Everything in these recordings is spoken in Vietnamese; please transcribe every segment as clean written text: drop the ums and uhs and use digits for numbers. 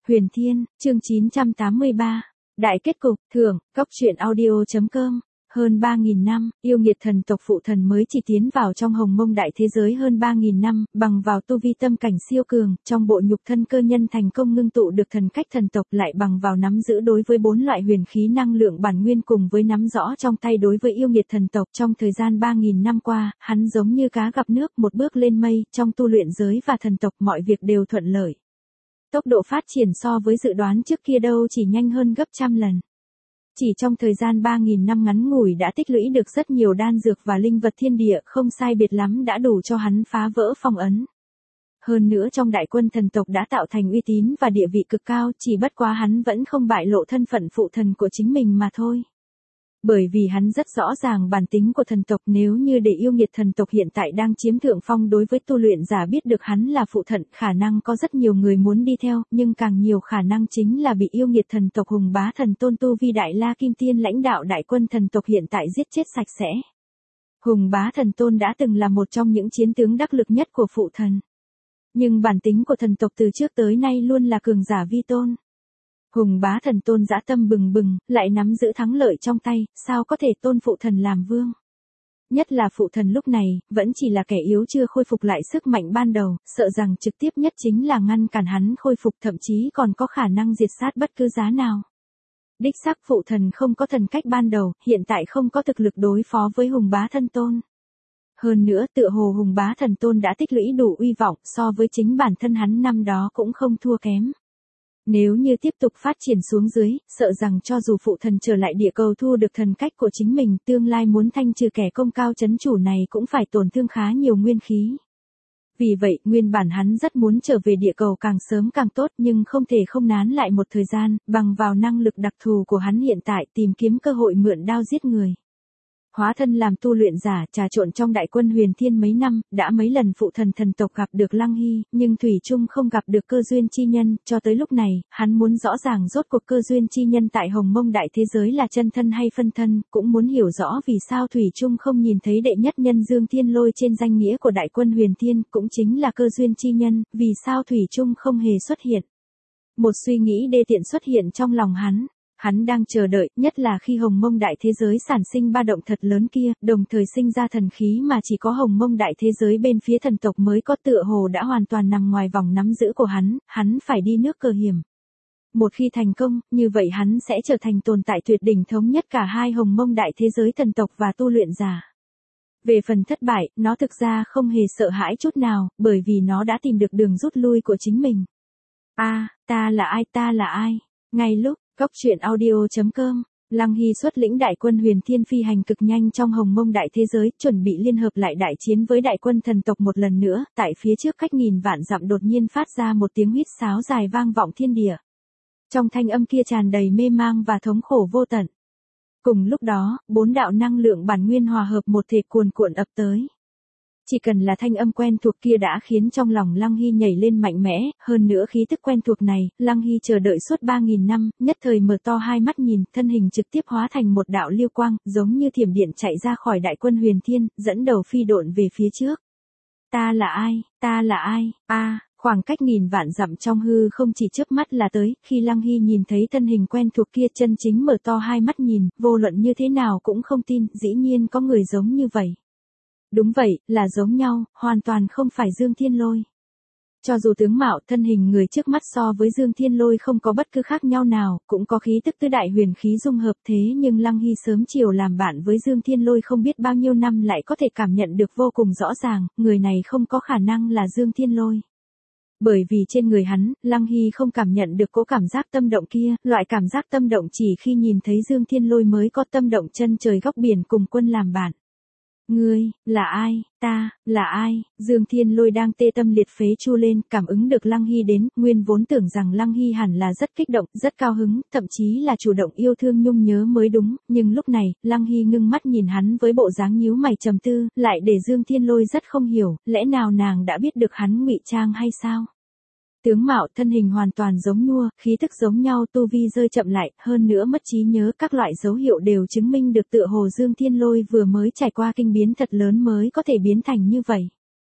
Huyền Thiên, chương 983. Đại kết cục, thưởng, góc truyện audio.com. Hơn 3.000 năm, yêu nghiệt thần tộc phụ thần mới chỉ tiến vào trong hồng mông đại thế giới hơn 3.000 năm, bằng vào tu vi tâm cảnh siêu cường, trong bộ nhục thân cơ nhân thành công ngưng tụ được thần cách thần tộc, lại bằng vào nắm giữ đối với 4 loại huyền khí năng lượng bản nguyên cùng với nắm rõ trong tay đối với yêu nghiệt thần tộc. Trong thời gian 3.000 năm qua, hắn giống như cá gặp nước, một bước lên mây, trong tu luyện giới và thần tộc mọi việc đều thuận lợi. Tốc độ phát triển so với dự đoán trước kia đâu chỉ nhanh hơn gấp trăm lần. Chỉ trong thời gian 3.000 năm ngắn ngủi đã tích lũy được rất nhiều đan dược và linh vật thiên địa, không sai biệt lắm đã đủ cho hắn phá vỡ phong ấn. Hơn nữa trong đại quân thần tộc đã tạo thành uy tín và địa vị cực cao, chỉ bất quá hắn vẫn không bại lộ thân phận phụ thần của chính mình mà thôi. Bởi vì hắn rất rõ ràng bản tính của thần tộc, nếu như để yêu nghiệt thần tộc hiện tại đang chiếm thượng phong đối với tu luyện giả biết được hắn là phụ thần, khả năng có rất nhiều người muốn đi theo, nhưng càng nhiều khả năng chính là bị yêu nghiệt thần tộc Hùng Bá Thần Tôn tu vi Đại La Kim Tiên lãnh đạo đại quân thần tộc hiện tại giết chết sạch sẽ. Hùng Bá Thần Tôn đã từng là một trong những chiến tướng đắc lực nhất của phụ thần. Nhưng bản tính của thần tộc từ trước tới nay luôn là cường giả vi tôn. Hùng Bá Thần Tôn dã tâm bừng bừng, lại nắm giữ thắng lợi trong tay, sao có thể tôn phụ thần làm vương. Nhất là phụ thần lúc này, vẫn chỉ là kẻ yếu chưa khôi phục lại sức mạnh ban đầu, sợ rằng trực tiếp nhất chính là ngăn cản hắn khôi phục, thậm chí còn có khả năng diệt sát bất cứ giá nào. Đích xác phụ thần không có thần cách ban đầu, hiện tại không có thực lực đối phó với Hùng Bá Thần Tôn. Hơn nữa tựa hồ Hùng Bá Thần Tôn đã tích lũy đủ uy vọng, so với chính bản thân hắn năm đó cũng không thua kém. Nếu như tiếp tục phát triển xuống dưới, sợ rằng cho dù phụ thần trở lại địa cầu thu được thần cách của chính mình, tương lai muốn thanh trừ kẻ công cao chấn chủ này cũng phải tổn thương khá nhiều nguyên khí. Vì vậy, nguyên bản hắn rất muốn trở về địa cầu càng sớm càng tốt, nhưng không thể không nán lại một thời gian, bằng vào năng lực đặc thù của hắn hiện tại tìm kiếm cơ hội mượn đao giết người. Hóa thân làm tu luyện giả, trà trộn trong đại quân Huyền Thiên mấy năm, đã mấy lần phụ thần thần tộc gặp được Lăng Hy, nhưng thủy chung không gặp được cơ duyên chi nhân, cho tới lúc này, hắn muốn rõ ràng rốt cuộc cơ duyên chi nhân tại hồng mông đại thế giới là chân thân hay phân thân, cũng muốn hiểu rõ vì sao thủy chung không nhìn thấy đệ nhất nhân Dương Thiên Lôi trên danh nghĩa của đại quân Huyền Thiên, cũng chính là cơ duyên chi nhân, vì sao thủy chung không hề xuất hiện. Một suy nghĩ đê tiện xuất hiện trong lòng hắn. Hắn đang chờ đợi, nhất là khi hồng mông đại thế giới sản sinh ba động thật lớn kia, đồng thời sinh ra thần khí mà chỉ có hồng mông đại thế giới bên phía thần tộc mới có, tựa hồ đã hoàn toàn nằm ngoài vòng nắm giữ của hắn phải đi nước cờ hiểm. Một khi thành công, như vậy hắn sẽ trở thành tồn tại tuyệt đỉnh thống nhất cả hai hồng mông đại thế giới thần tộc và tu luyện giả. Về phần thất bại, nó thực ra không hề sợ hãi chút nào, bởi vì nó đã tìm được đường rút lui của chính mình. Ta là ai? Ngay lúc góc truyện audio.com, Lăng Hy xuất lĩnh đại quân Huyền Thiên phi hành cực nhanh trong hồng mông đại thế giới, chuẩn bị liên hợp lại đại chiến với đại quân thần tộc một lần nữa, tại phía trước cách nghìn vạn dặm đột nhiên phát ra một tiếng huýt sáo dài vang vọng thiên địa. Trong thanh âm kia tràn đầy mê mang và thống khổ vô tận. Cùng lúc đó, 4 đạo năng lượng bản nguyên hòa hợp một thể cuồn cuộn ập tới. Chỉ cần là thanh âm quen thuộc kia đã khiến trong lòng Lăng Hy nhảy lên mạnh mẽ, hơn nữa khí tức quen thuộc này, Lăng Hy chờ đợi suốt 3.000 năm, nhất thời mở to hai mắt nhìn, thân hình trực tiếp hóa thành một đạo lưu quang, giống như thiểm điện chạy ra khỏi đại quân Huyền Thiên, dẫn đầu phi độn về phía trước. Ta là ai? Khoảng cách nghìn vạn dặm trong hư không chỉ chớp mắt là tới, khi Lăng Hy nhìn thấy thân hình quen thuộc kia chân chính mở to hai mắt nhìn, vô luận như thế nào cũng không tin, dĩ nhiên có người giống như vậy. Đúng vậy, là giống nhau, hoàn toàn không phải Dương Thiên Lôi. Cho dù tướng mạo thân hình người trước mắt so với Dương Thiên Lôi không có bất cứ khác nhau nào, cũng có khí tức tứ đại huyền khí dung hợp, thế nhưng Lăng Hy sớm chiều làm bạn với Dương Thiên Lôi không biết bao nhiêu năm lại có thể cảm nhận được vô cùng rõ ràng, người này không có khả năng là Dương Thiên Lôi. Bởi vì trên người hắn, Lăng Hy không cảm nhận được cỗ cảm giác tâm động kia, loại cảm giác tâm động chỉ khi nhìn thấy Dương Thiên Lôi mới có, tâm động chân trời góc biển cùng quân làm bạn. Ngươi, là ai? Ta, là ai? Dương Thiên Lôi đang tê tâm liệt phế chu lên, cảm ứng được Lăng Hy đến, nguyên vốn tưởng rằng Lăng Hy hẳn là rất kích động, rất cao hứng, thậm chí là chủ động yêu thương nhung nhớ mới đúng, nhưng lúc này, Lăng Hy ngưng mắt nhìn hắn với bộ dáng nhíu mày trầm tư, lại để Dương Thiên Lôi rất không hiểu, lẽ nào nàng đã biết được hắn ngụy trang hay sao? Tướng mạo thân hình hoàn toàn giống nhua, khí thức giống nhau, tu vi rơi chậm lại, hơn nữa mất trí nhớ, các loại dấu hiệu đều chứng minh được tựa hồ Dương Thiên Lôi vừa mới trải qua kinh biến thật lớn mới có thể biến thành như vậy.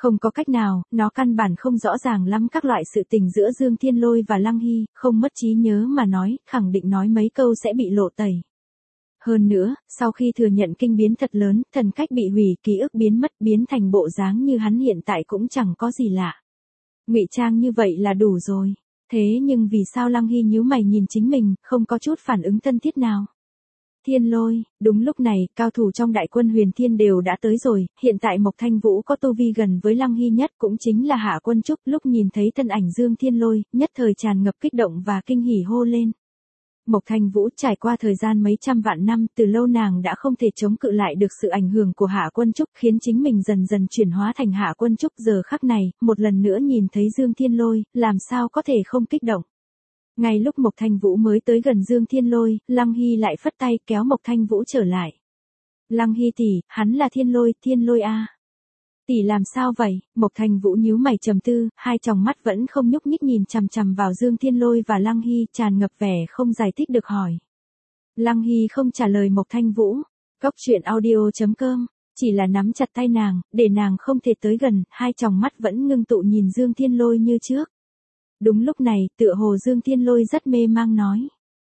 Không có cách nào, nó căn bản không rõ ràng lắm các loại sự tình giữa Dương Thiên Lôi và Lăng Hy, không mất trí nhớ mà nói, khẳng định nói mấy câu sẽ bị lộ tẩy. Hơn nữa, sau khi thừa nhận kinh biến thật lớn, thần cách bị hủy, ký ức biến mất, biến thành bộ dáng như hắn hiện tại cũng chẳng có gì lạ. Ngụy trang như vậy là đủ rồi. Thế nhưng vì sao Lăng Hy nhíu mày nhìn chính mình, không có chút phản ứng thân thiết nào? Thiên Lôi, đúng lúc này, cao thủ trong đại quân Huyền Thiên đều đã tới rồi, hiện tại Mộc Thanh Vũ có tu vi gần với Lăng Hy nhất cũng chính là Hạ Quân Trúc, lúc nhìn thấy thân ảnh Dương Thiên Lôi, nhất thời tràn ngập kích động và kinh hỉ hô lên. Mộc Thanh Vũ trải qua thời gian mấy trăm vạn năm, từ lâu nàng đã không thể chống cự lại được sự ảnh hưởng của Hạ Quân Trúc, khiến chính mình dần dần chuyển hóa thành Hạ Quân Trúc. Giờ khắc này, một lần nữa nhìn thấy Dương Thiên Lôi, làm sao có thể không kích động. Ngay lúc Mộc Thanh Vũ mới tới gần Dương Thiên Lôi, Lăng Hy lại phất tay kéo Mộc Thanh Vũ trở lại. Lăng Hy tỷ, hắn là Thiên Lôi a. Tỷ làm sao vậy? Mộc Thanh Vũ nhíu mày trầm tư, hai tròng mắt vẫn không nhúc nhích nhìn chằm chằm vào Dương Thiên Lôi và Lăng Hy, tràn ngập vẻ không giải thích được hỏi. Lăng Hy không trả lời Mộc Thanh Vũ. Cốc truyện audio.com, chỉ là nắm chặt tay nàng, để nàng không thể tới gần, hai tròng mắt vẫn ngưng tụ nhìn Dương Thiên Lôi như trước. Đúng lúc này, tựa hồ Dương Thiên Lôi rất mê mang nói.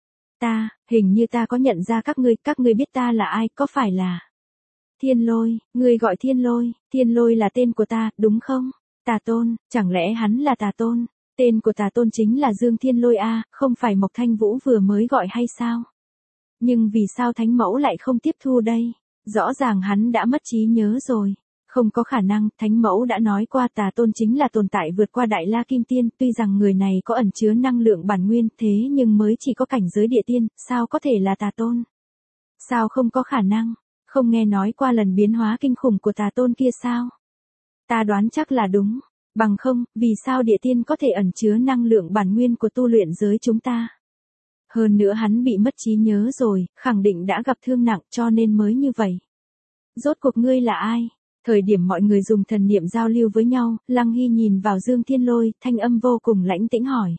Hình như ta có nhận ra các ngươi biết ta là ai, có phải là... Thiên Lôi, ngươi gọi Thiên Lôi là tên của ta, đúng không? Tà Tôn, chẳng lẽ hắn là Tà Tôn? Tên của Tà Tôn chính là Dương Thiên Lôi a, không phải Mộc Thanh Vũ vừa mới gọi hay sao? Nhưng vì sao Thánh Mẫu lại không tiếp thu đây? Rõ ràng hắn đã mất trí nhớ rồi. Không có khả năng, Thánh Mẫu đã nói qua Tà Tôn chính là tồn tại vượt qua Đại La Kim Tiên, tuy rằng người này có ẩn chứa năng lượng bản nguyên, thế nhưng mới chỉ có cảnh giới địa tiên, sao có thể là Tà Tôn? Sao không có khả năng? Không nghe nói qua lần biến hóa kinh khủng của Tà Tôn kia sao? Ta đoán chắc là đúng. Bằng không, vì sao địa tiên có thể ẩn chứa năng lượng bản nguyên của tu luyện giới chúng ta? Hơn nữa hắn bị mất trí nhớ rồi, khẳng định đã gặp thương nặng cho nên mới như vậy. Rốt cuộc ngươi là ai? Thời điểm mọi người dùng thần niệm giao lưu với nhau, Lăng Hy nhìn vào Dương Thiên Lôi, thanh âm vô cùng lãnh tĩnh hỏi.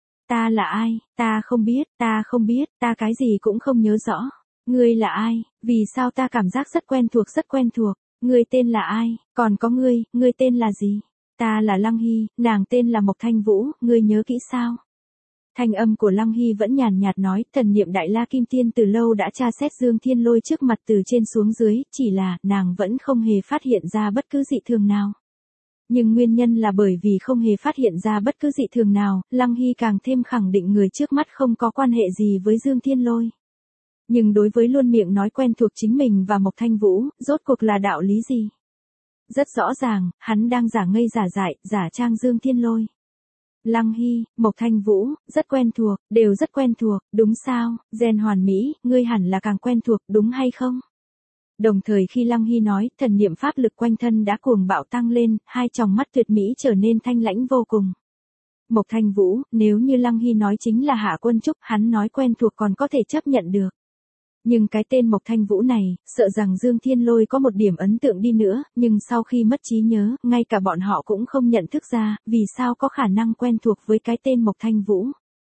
Ta là ai? Ta không biết, ta cái gì cũng không nhớ rõ. Ngươi là ai? Vì sao ta cảm giác rất quen thuộc. Ngươi tên là ai? Còn có ngươi tên là gì? Ta là Lăng Hy, nàng tên là Mộc Thanh Vũ, ngươi nhớ kỹ sao? Thanh âm của Lăng Hy vẫn nhàn nhạt nói, thần niệm Đại La Kim Tiên từ lâu đã tra xét Dương Thiên Lôi trước mặt từ trên xuống dưới, chỉ là, nàng vẫn không hề phát hiện ra bất cứ dị thường nào. Nhưng nguyên nhân là bởi vì không hề phát hiện ra bất cứ dị thường nào, Lăng Hy càng thêm khẳng định người trước mắt không có quan hệ gì với Dương Thiên Lôi. Nhưng đối với luôn miệng nói quen thuộc chính mình và Mộc Thanh Vũ, rốt cuộc là đạo lý gì? Rất rõ ràng, hắn đang giả ngây giả dại, giả trang Dương Thiên Lôi. Lăng Hy, Mộc Thanh Vũ, rất quen thuộc, đều rất quen thuộc, đúng sao? Gen hoàn mỹ, ngươi hẳn là càng quen thuộc, đúng hay không? Đồng thời khi Lăng Hy nói, thần niệm pháp lực quanh thân đã cuồng bạo tăng lên, hai tròng mắt tuyệt mỹ trở nên thanh lãnh vô cùng. Mộc Thanh Vũ, nếu như Lăng Hy nói chính là Hạ Quân Trúc, hắn nói quen thuộc còn có thể chấp nhận được. Nhưng cái tên Mộc Thanh Vũ này, sợ rằng Dương Thiên Lôi có một điểm ấn tượng đi nữa, nhưng sau khi mất trí nhớ, ngay cả bọn họ cũng không nhận thức ra, vì sao có khả năng quen thuộc với cái tên Mộc Thanh Vũ.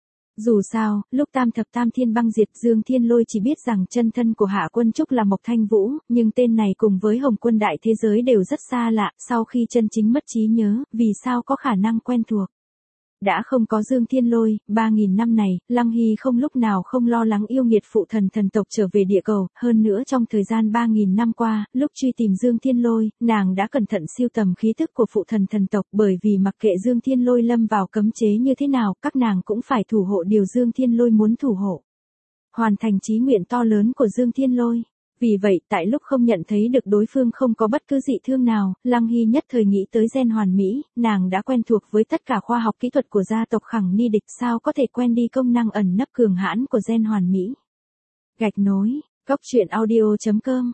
Dù sao, lúc Tam Thập Tam Thiên băng diệt, Dương Thiên Lôi chỉ biết rằng chân thân của Hạ Quân Trúc là Mộc Thanh Vũ, nhưng tên này cùng với Hồng Quân đại thế giới đều rất xa lạ, sau khi chân chính mất trí nhớ, vì sao có khả năng quen thuộc. Đã không có Dương Thiên Lôi, 3.000 năm này, Lăng Hy không lúc nào không lo lắng yêu nghiệt phụ thần thần tộc trở về địa cầu, hơn nữa trong thời gian 3.000 năm qua, lúc truy tìm Dương Thiên Lôi, nàng đã cẩn thận siêu tầm khí thức của phụ thần thần tộc, bởi vì mặc kệ Dương Thiên Lôi lâm vào cấm chế như thế nào, các nàng cũng phải thủ hộ điều Dương Thiên Lôi muốn thủ hộ. Hoàn thành chí nguyện to lớn của Dương Thiên Lôi. Vì vậy, tại lúc không nhận thấy được đối phương không có bất cứ dị thương nào, Lăng Hy nhất thời nghĩ tới gen hoàn mỹ, nàng đã quen thuộc với tất cả khoa học kỹ thuật của gia tộc Khẳng Ni Địch, sao có thể quen đi công năng ẩn nấp cường hãn của gen hoàn mỹ. Gạch nối, Cốc truyện audio.com,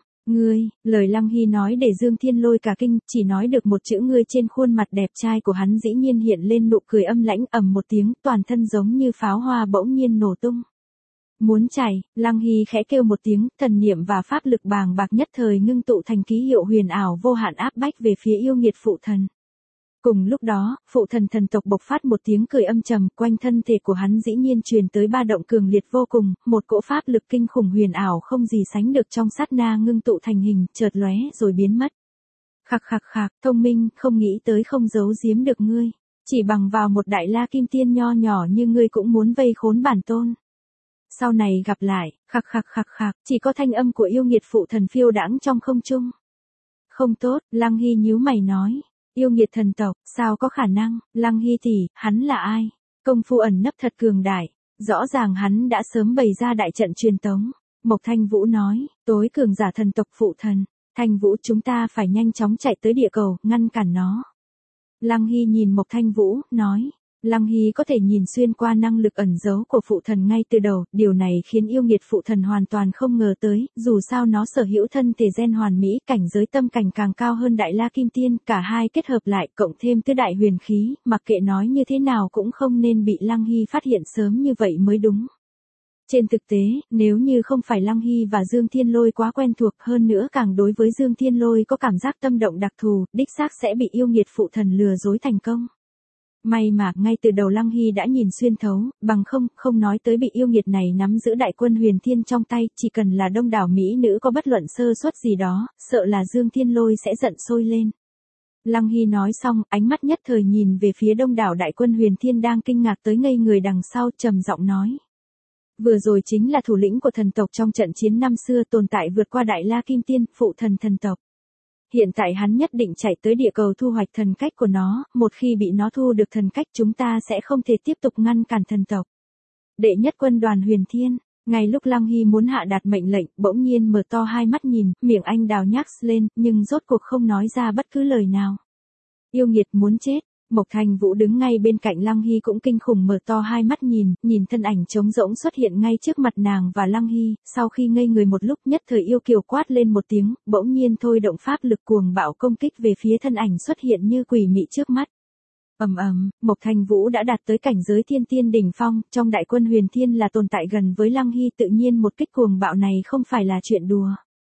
lời Lăng Hy nói để Dương Thiên Lôi cả kinh, chỉ nói được một chữ ngươi, trên khuôn mặt đẹp trai của hắn dĩ nhiên hiện lên nụ cười âm lãnh, ầm một tiếng, toàn thân giống như pháo hoa bỗng nhiên nổ tung. Muốn chảy, Lăng Hy khẽ kêu một tiếng, thần niệm và pháp lực bàng bạc nhất thời ngưng tụ thành ký hiệu huyền ảo vô hạn áp bách về phía yêu nghiệt phụ thần. Cùng lúc đó, phụ thần thần tộc bộc phát một tiếng cười âm trầm, quanh thân thể của hắn dĩ nhiên truyền tới ba động cường liệt vô cùng, một cỗ pháp lực kinh khủng huyền ảo không gì sánh được trong sát na ngưng tụ thành hình, chợt lóe rồi biến mất. Khặc khặc khặc, thông minh, không nghĩ tới không giấu giếm được ngươi. Chỉ bằng vào một đại la kim tiên nho nhỏ như ngươi cũng muốn vây khốn bản tôn. Sau này gặp lại, khặc khặc khặc khặc, chỉ có thanh âm của yêu nghiệt phụ thần phiêu đãng trong không trung. Không tốt, Lăng Hy nhíu mày nói. Yêu nghiệt thần tộc, sao có khả năng, Lăng Hy tỷ, hắn là ai? Công phu ẩn nấp thật cường đại, rõ ràng hắn đã sớm bày ra đại trận truyền tống. Mộc Thanh Vũ nói, tối cường giả thần tộc phụ thần. Thanh Vũ, chúng ta phải nhanh chóng chạy tới địa cầu, ngăn cản nó. Lăng Hy nhìn Mộc Thanh Vũ, nói. Lăng Hy có thể nhìn xuyên qua năng lực ẩn giấu của phụ thần ngay từ đầu, điều này khiến yêu nghiệt phụ thần hoàn toàn không ngờ tới, dù sao nó sở hữu thân thể gen hoàn mỹ, cảnh giới tâm cảnh càng cao hơn đại la kim tiên, cả hai kết hợp lại, cộng thêm tứ đại huyền khí, mặc kệ nói như thế nào cũng không nên bị Lăng Hy phát hiện sớm như vậy mới đúng. Trên thực tế, nếu như không phải Lăng Hy và Dương Thiên Lôi quá quen thuộc, hơn nữa càng đối với Dương Thiên Lôi có cảm giác tâm động đặc thù, đích xác sẽ bị yêu nghiệt phụ thần lừa dối thành công. May mà, ngay từ đầu Lăng Hy đã nhìn xuyên thấu, bằng không nói tới bị yêu nghiệt này nắm giữ đại quân huyền thiên trong tay, chỉ cần là đông đảo mỹ nữ có bất luận sơ suất gì đó, sợ là Dương Thiên Lôi sẽ giận sôi lên. Lăng Hy nói xong, ánh mắt nhất thời nhìn về phía đông đảo đại quân huyền thiên đang kinh ngạc tới ngây người đằng sau, trầm giọng nói. Vừa rồi chính là thủ lĩnh của thần tộc trong trận chiến năm xưa, tồn tại vượt qua đại la kim tiên, phụ thần thần tộc. Hiện tại hắn nhất định chạy tới địa cầu thu hoạch thần cách của nó, một khi bị nó thu được thần cách chúng ta sẽ không thể tiếp tục ngăn cản thần tộc. Đệ nhất quân đoàn huyền thiên, ngay lúc Lăng Hy muốn hạ đạt mệnh lệnh, bỗng nhiên mở to hai mắt nhìn, miệng anh đào nhác lên, nhưng rốt cuộc không nói ra bất cứ lời nào. Yêu nghiệt muốn chết. Mộc Thanh Vũ đứng ngay bên cạnh Lăng Hy cũng kinh khủng mở to hai mắt nhìn thân ảnh trống rỗng xuất hiện ngay trước mặt nàng và Lăng Hy, sau khi ngây người một lúc nhất thời yêu kiều quát lên một tiếng, bỗng nhiên thôi động pháp lực cuồng bạo công kích về phía thân ảnh xuất hiện như quỷ mị trước mắt. Mộc Thanh Vũ đã đạt tới cảnh giới thiên tiên đỉnh phong, trong đại quân huyền thiên là tồn tại gần với Lăng Hy, tự nhiên một kích cuồng bạo này không phải là chuyện đùa.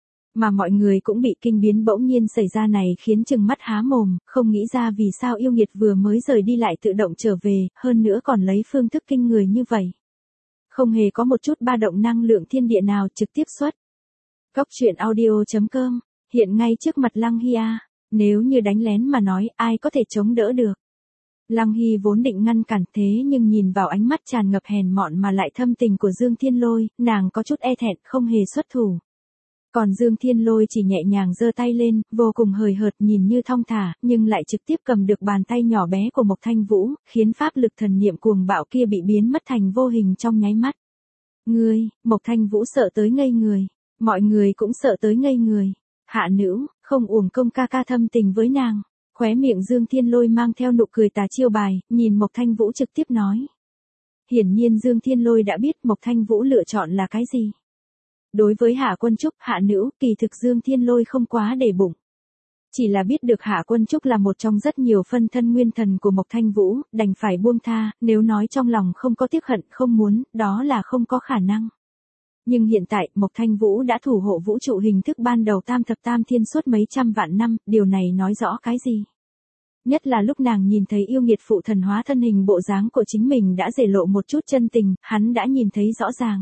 Mà mọi người cũng bị kinh biến bỗng nhiên xảy ra này khiến chừng mắt há mồm, không nghĩ ra vì sao yêu nghiệt vừa mới rời đi lại tự động trở về, hơn nữa còn lấy phương thức kinh người như vậy. Không hề có một chút ba động năng lượng thiên địa nào trực tiếp xuất. Cốc truyện audio.com, hiện ngay trước mặt Lăng Hy a, nếu như đánh lén mà nói ai có thể chống đỡ được. Lăng Hy vốn định ngăn cản thế nhưng nhìn vào ánh mắt tràn ngập hèn mọn mà lại thâm tình của Dương Thiên Lôi, nàng có chút e thẹn không hề xuất thủ. Còn Dương Thiên Lôi chỉ nhẹ nhàng giơ tay lên, vô cùng hời hợt nhìn như thong thả, nhưng lại trực tiếp cầm được bàn tay nhỏ bé của Mộc Thanh Vũ, khiến pháp lực thần niệm cuồng bạo kia bị biến mất thành vô hình trong nháy mắt. Ngươi, Mộc Thanh Vũ sợ tới ngây người, mọi người cũng sợ tới ngây người. Hạ nữ, không uổng công ca ca thâm tình với nàng. Khóe miệng Dương Thiên Lôi mang theo nụ cười tà chiêu bài, nhìn Mộc Thanh Vũ trực tiếp nói. Hiển nhiên Dương Thiên Lôi đã biết Mộc Thanh Vũ lựa chọn là cái gì. Đối với Hạ Quân Trúc, hạ nữ, kỳ thực Dương Thiên Lôi không quá để bụng. Chỉ là biết được Hạ Quân Trúc là một trong rất nhiều phân thân nguyên thần của Mộc Thanh Vũ, đành phải buông tha, nếu nói trong lòng không có tiếc hận, không muốn, đó là không có khả năng. Nhưng hiện tại, Mộc Thanh Vũ đã thủ hộ vũ trụ hình thức ban đầu tam thập tam thiên suốt mấy trăm vạn năm, điều này nói rõ cái gì? Nhất là lúc nàng nhìn thấy yêu nghiệt phụ thần hóa thân hình bộ dáng của chính mình đã dể lộ một chút chân tình, hắn đã nhìn thấy rõ ràng.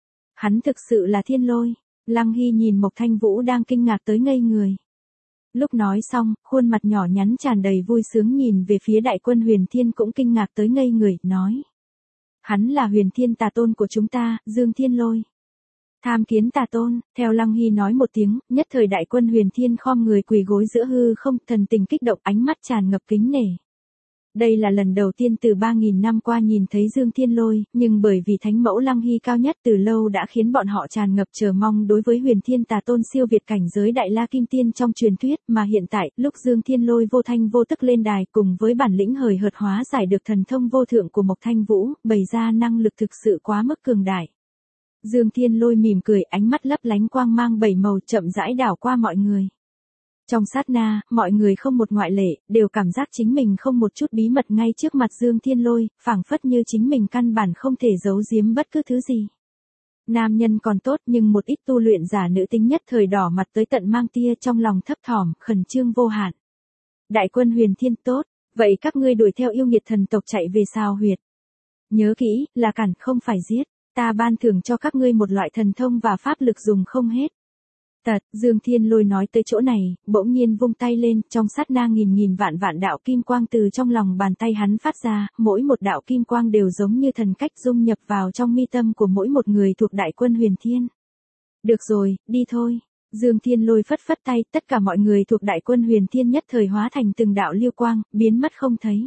Hắn thực sự là Thiên Lôi. Lăng Hy nhìn Mộc Thanh Vũ đang kinh ngạc tới ngây người. Lúc nói xong, khuôn mặt nhỏ nhắn tràn đầy vui sướng nhìn về phía đại quân huyền thiên cũng kinh ngạc tới ngây người, nói. Hắn là huyền thiên tà tôn của chúng ta, Dương Thiên Lôi. Tham kiến tà tôn, theo Lăng Hy nói một tiếng, nhất thời đại quân huyền thiên khom người quỳ gối giữa hư không, thần tình kích động, ánh mắt tràn ngập kính nể. Đây là lần đầu tiên từ 3.000 năm qua nhìn thấy Dương Thiên Lôi, nhưng bởi vì thánh mẫu Lăng Hy cao nhất từ lâu đã khiến bọn họ tràn ngập chờ mong đối với huyền thiên tà tôn siêu việt cảnh giới đại la kim tiên trong truyền thuyết, mà hiện tại, lúc Dương Thiên Lôi vô thanh vô tức lên đài cùng với bản lĩnh hời hợt hóa giải được thần thông vô thượng của Mộc Thanh Vũ, bày ra năng lực thực sự quá mức cường đại. Dương Thiên Lôi mỉm cười, ánh mắt lấp lánh quang mang bảy màu chậm rãi đảo qua mọi người. Trong sát na, mọi người không một ngoại lệ, đều cảm giác chính mình không một chút bí mật ngay trước mặt Dương Thiên Lôi, phảng phất như chính mình căn bản không thể giấu giếm bất cứ thứ gì. Nam nhân còn tốt nhưng một ít tu luyện giả nữ tính nhất thời đỏ mặt tới tận mang tia trong lòng thấp thỏm, khẩn trương vô hạn. Đại quân huyền thiên tốt, vậy các ngươi đuổi theo yêu nghiệt thần tộc chạy về sao huyệt. Nhớ kỹ, là cản không phải giết, ta ban thưởng cho các ngươi một loại thần thông và pháp lực dùng không hết. Dương Thiên Lôi nói tới chỗ này, bỗng nhiên vung tay lên, trong sát na nghìn vạn đạo kim quang từ trong lòng bàn tay hắn phát ra, mỗi một đạo kim quang đều giống như thần cách dung nhập vào trong mi tâm của mỗi một người thuộc đại quân Huyền Thiên. Được rồi, đi thôi. Dương Thiên Lôi phất phất tay, tất cả mọi người thuộc đại quân Huyền Thiên nhất thời hóa thành từng đạo lưu quang, biến mất không thấy.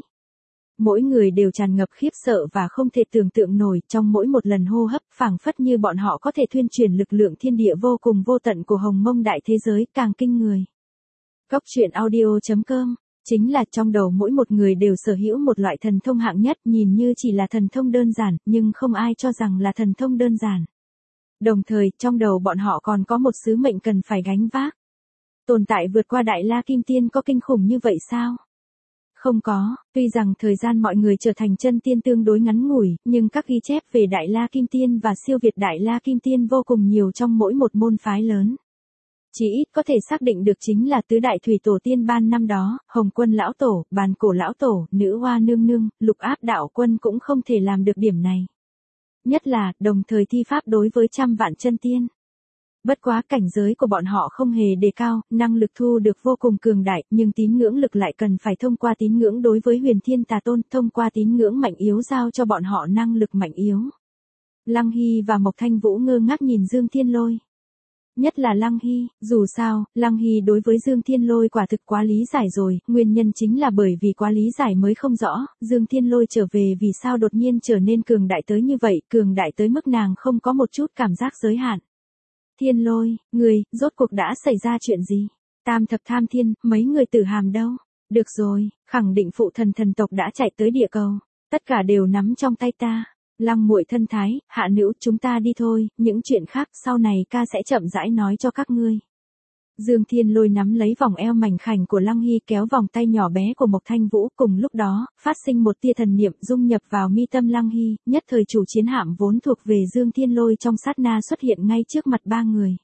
Mỗi người đều tràn ngập khiếp sợ và không thể tưởng tượng nổi, trong mỗi một lần hô hấp, phảng phất như bọn họ có thể thuyên truyền lực lượng thiên địa vô cùng vô tận của Hồng Mông đại thế giới, càng kinh người. Cốc truyện audio.com, chính là trong đầu mỗi một người đều sở hữu một loại thần thông hạng nhất, nhìn như chỉ là thần thông đơn giản, nhưng không ai cho rằng là thần thông đơn giản. Đồng thời, trong đầu bọn họ còn có một sứ mệnh cần phải gánh vác. Tồn tại vượt qua Đại La Kim Tiên có kinh khủng như vậy sao? Không có, tuy rằng thời gian mọi người trở thành chân tiên tương đối ngắn ngủi, nhưng các ghi chép về Đại La Kim Tiên và siêu việt Đại La Kim Tiên vô cùng nhiều trong mỗi một môn phái lớn. Chỉ ít có thể xác định được chính là tứ đại thủy tổ tiên ban năm đó, Hồng Quân lão tổ, Bàn Cổ lão tổ, Nữ Hoa nương nương, Lục Áp đạo quân cũng không thể làm được điểm này. Nhất là, đồng thời thi pháp đối với trăm vạn chân tiên. Bất quá cảnh giới của bọn họ không hề đề cao, năng lực thu được vô cùng cường đại, nhưng tín ngưỡng lực lại cần phải thông qua tín ngưỡng đối với Huyền Thiên Tà Tôn, thông qua tín ngưỡng mạnh yếu giao cho bọn họ năng lực mạnh yếu. Lăng Hy và Mộc Thanh Vũ ngơ ngác nhìn Dương Thiên Lôi. Nhất là Lăng Hy, dù sao, Lăng Hy đối với Dương Thiên Lôi quả thực quá lý giải rồi, nguyên nhân chính là bởi vì quá lý giải mới không rõ, Dương Thiên Lôi trở về vì sao đột nhiên trở nên cường đại tới như vậy, cường đại tới mức nàng không có một chút cảm giác giới hạn. Thiên Lôi, người, rốt cuộc đã xảy ra chuyện gì? Tam thập tham thiên, mấy người tử hàm đâu? Được rồi, khẳng định phụ thần tộc đã chạy tới địa cầu, tất cả đều nắm trong tay ta. Lăng muội thân thái, hạ nữ, chúng ta đi thôi, những chuyện khác sau này ca sẽ chậm rãi nói cho các ngươi. Dương Thiên Lôi nắm lấy vòng eo mảnh khảnh của Lăng Hy, kéo vòng tay nhỏ bé của Mộc Thanh Vũ, cùng lúc đó, phát sinh một tia thần niệm dung nhập vào mi tâm Lăng Hy, nhất thời chủ chiến hạm vốn thuộc về Dương Thiên Lôi trong sát na xuất hiện ngay trước mặt ba người.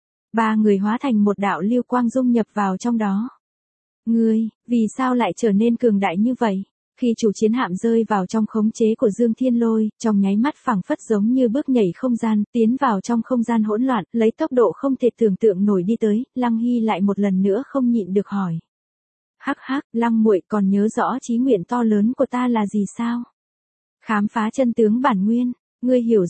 Ba người hóa thành một đạo lưu quang dung nhập vào trong đó. Ngươi, vì sao lại trở nên cường đại như vậy? Khi chủ chiến hạm rơi vào trong khống chế của Dương Thiên Lôi, trong nháy mắt phảng phất giống như bước nhảy không gian, tiến vào trong không gian hỗn loạn, lấy tốc độ không thể tưởng tượng nổi đi tới, Lăng Hy lại một lần nữa không nhịn được hỏi. Hắc hắc, Lăng muội còn nhớ rõ chí nguyện to lớn của ta là gì sao? Khám phá chân tướng bản nguyên, ngươi hiểu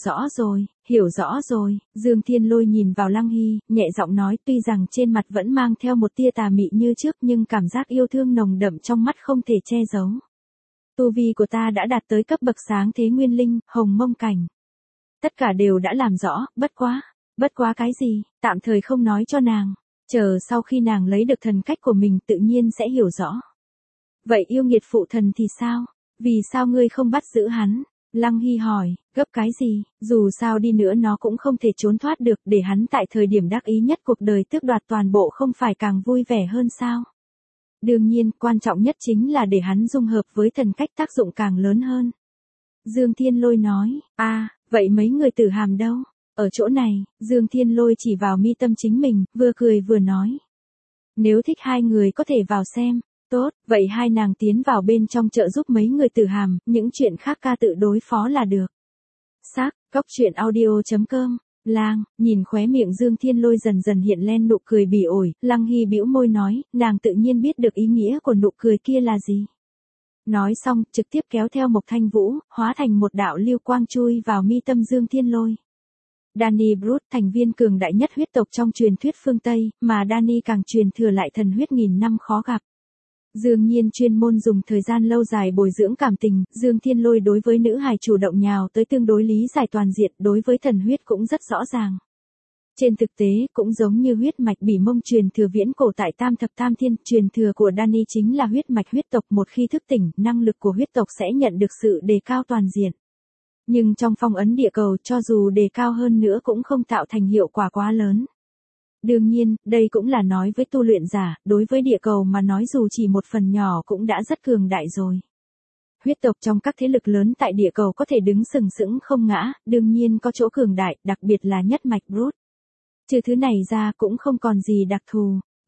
rõ rồi, Dương Thiên Lôi nhìn vào Lăng Hy, nhẹ giọng nói, tuy rằng trên mặt vẫn mang theo một tia tà mị như trước nhưng cảm giác yêu thương nồng đậm trong mắt không thể che giấu. Tu vi của ta đã đạt tới cấp bậc sáng thế nguyên linh, hồng mông cảnh. Tất cả đều đã làm rõ, bất quá cái gì, tạm thời không nói cho nàng, chờ sau khi nàng lấy được thần cách của mình tự nhiên sẽ hiểu rõ. Vậy yêu nghiệt phụ thần thì sao? Vì sao ngươi không bắt giữ hắn? Lăng Hy hỏi, gấp cái gì, dù sao đi nữa nó cũng không thể trốn thoát được, để hắn tại thời điểm đắc ý nhất cuộc đời tước đoạt toàn bộ không phải càng vui vẻ hơn sao? Đương nhiên, quan trọng nhất chính là để hắn dung hợp với thần cách tác dụng càng lớn hơn. Dương Thiên Lôi nói, vậy mấy người tử hàm đâu? Ở chỗ này, Dương Thiên Lôi chỉ vào mi tâm chính mình, vừa cười vừa nói. Nếu thích hai người có thể vào xem, tốt, vậy hai nàng tiến vào bên trong trợ giúp mấy người tử hàm, những chuyện khác ca tự đối phó là được. Cốc truyện audio.com. Lang, nhìn khóe miệng Dương Thiên Lôi dần dần hiện lên nụ cười bỉ ổi, Lăng Hy bĩu môi nói, nàng tự nhiên biết được ý nghĩa của nụ cười kia là gì. Nói xong, trực tiếp kéo theo Mộc Thanh Vũ, hóa thành một đạo lưu quang chui vào mi tâm Dương Thiên Lôi. Danny Brut, thành viên cường đại nhất huyết tộc trong truyền thuyết phương Tây, mà Danny càng truyền thừa lại thần huyết nghìn năm khó gặp. Dương Nhiên chuyên môn dùng thời gian lâu dài bồi dưỡng cảm tình, Dương Thiên Lôi đối với nữ hài chủ động nhào tới tương đối lý giải toàn diện, đối với thần huyết cũng rất rõ ràng. Trên thực tế, cũng giống như huyết mạch bỉ mông truyền thừa viễn cổ tại Tam Thập Tam Thiên, truyền thừa của Danny chính là huyết mạch huyết tộc, một khi thức tỉnh, năng lực của huyết tộc sẽ nhận được sự đề cao toàn diện. Nhưng trong phong ấn địa cầu, cho dù đề cao hơn nữa cũng không tạo thành hiệu quả quá lớn. Đương nhiên, đây cũng là nói với tu luyện giả, đối với địa cầu mà nói dù chỉ một phần nhỏ cũng đã rất cường đại rồi. Huyết tộc trong các thế lực lớn tại địa cầu có thể đứng sừng sững không ngã, đương nhiên có chỗ cường đại, đặc biệt là nhất mạch Brut. Trừ thứ này ra cũng không còn gì đặc thù.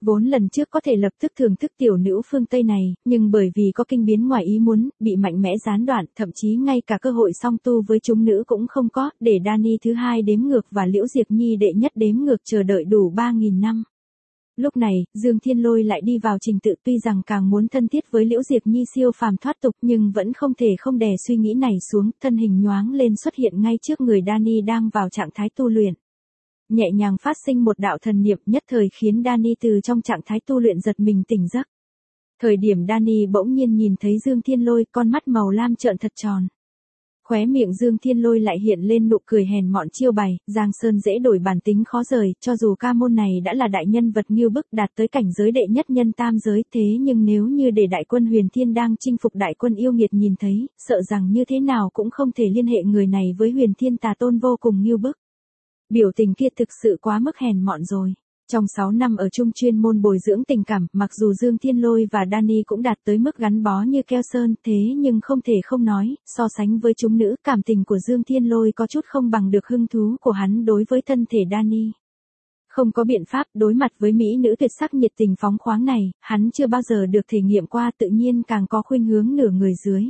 Vốn lần trước có thể lập tức thưởng thức tiểu nữ phương Tây này, nhưng bởi vì có kinh biến ngoài ý muốn, bị mạnh mẽ gián đoạn, thậm chí ngay cả cơ hội song tu với chúng nữ cũng không có, để Dani thứ hai đếm ngược và Liễu Diệp Nhi đệ nhất đếm ngược chờ đợi đủ 3.000 năm. Lúc này, Dương Thiên Lôi lại đi vào trình tự, tuy rằng càng muốn thân thiết với Liễu Diệp Nhi siêu phàm thoát tục nhưng vẫn không thể không đè suy nghĩ này xuống, thân hình nhoáng lên xuất hiện ngay trước người Dani đang vào trạng thái tu luyện. Nhẹ nhàng phát sinh một đạo thần niệm nhất thời khiến Dani từ trong trạng thái tu luyện giật mình tỉnh giấc. Thời điểm Dani bỗng nhiên nhìn thấy Dương Thiên Lôi, con mắt màu lam trợn thật tròn. Khóe miệng Dương Thiên Lôi lại hiện lên nụ cười hèn mọn chiêu bày, Giang Sơn dễ đổi bản tính khó rời, cho dù ca môn này đã là đại nhân vật nghiêu bức đạt tới cảnh giới đệ nhất nhân tam giới, thế nhưng nếu như để đại quân Huyền Thiên đang chinh phục đại quân yêu nghiệt nhìn thấy, sợ rằng như thế nào cũng không thể liên hệ người này với Huyền Thiên tà tôn vô cùng nghiêu bức. Biểu tình kia thực sự quá mức hèn mọn rồi. Trong 6 năm ở chung chuyên môn bồi dưỡng tình cảm, mặc dù Dương Thiên Lôi và Dani cũng đạt tới mức gắn bó như keo sơn, thế nhưng không thể không nói, so sánh với chúng nữ, cảm tình của Dương Thiên Lôi có chút không bằng được hứng thú của hắn đối với thân thể Dani. Không có biện pháp, đối mặt với mỹ nữ tuyệt sắc nhiệt tình phóng khoáng này, hắn chưa bao giờ được thể nghiệm qua, tự nhiên càng có khuynh hướng nửa người dưới.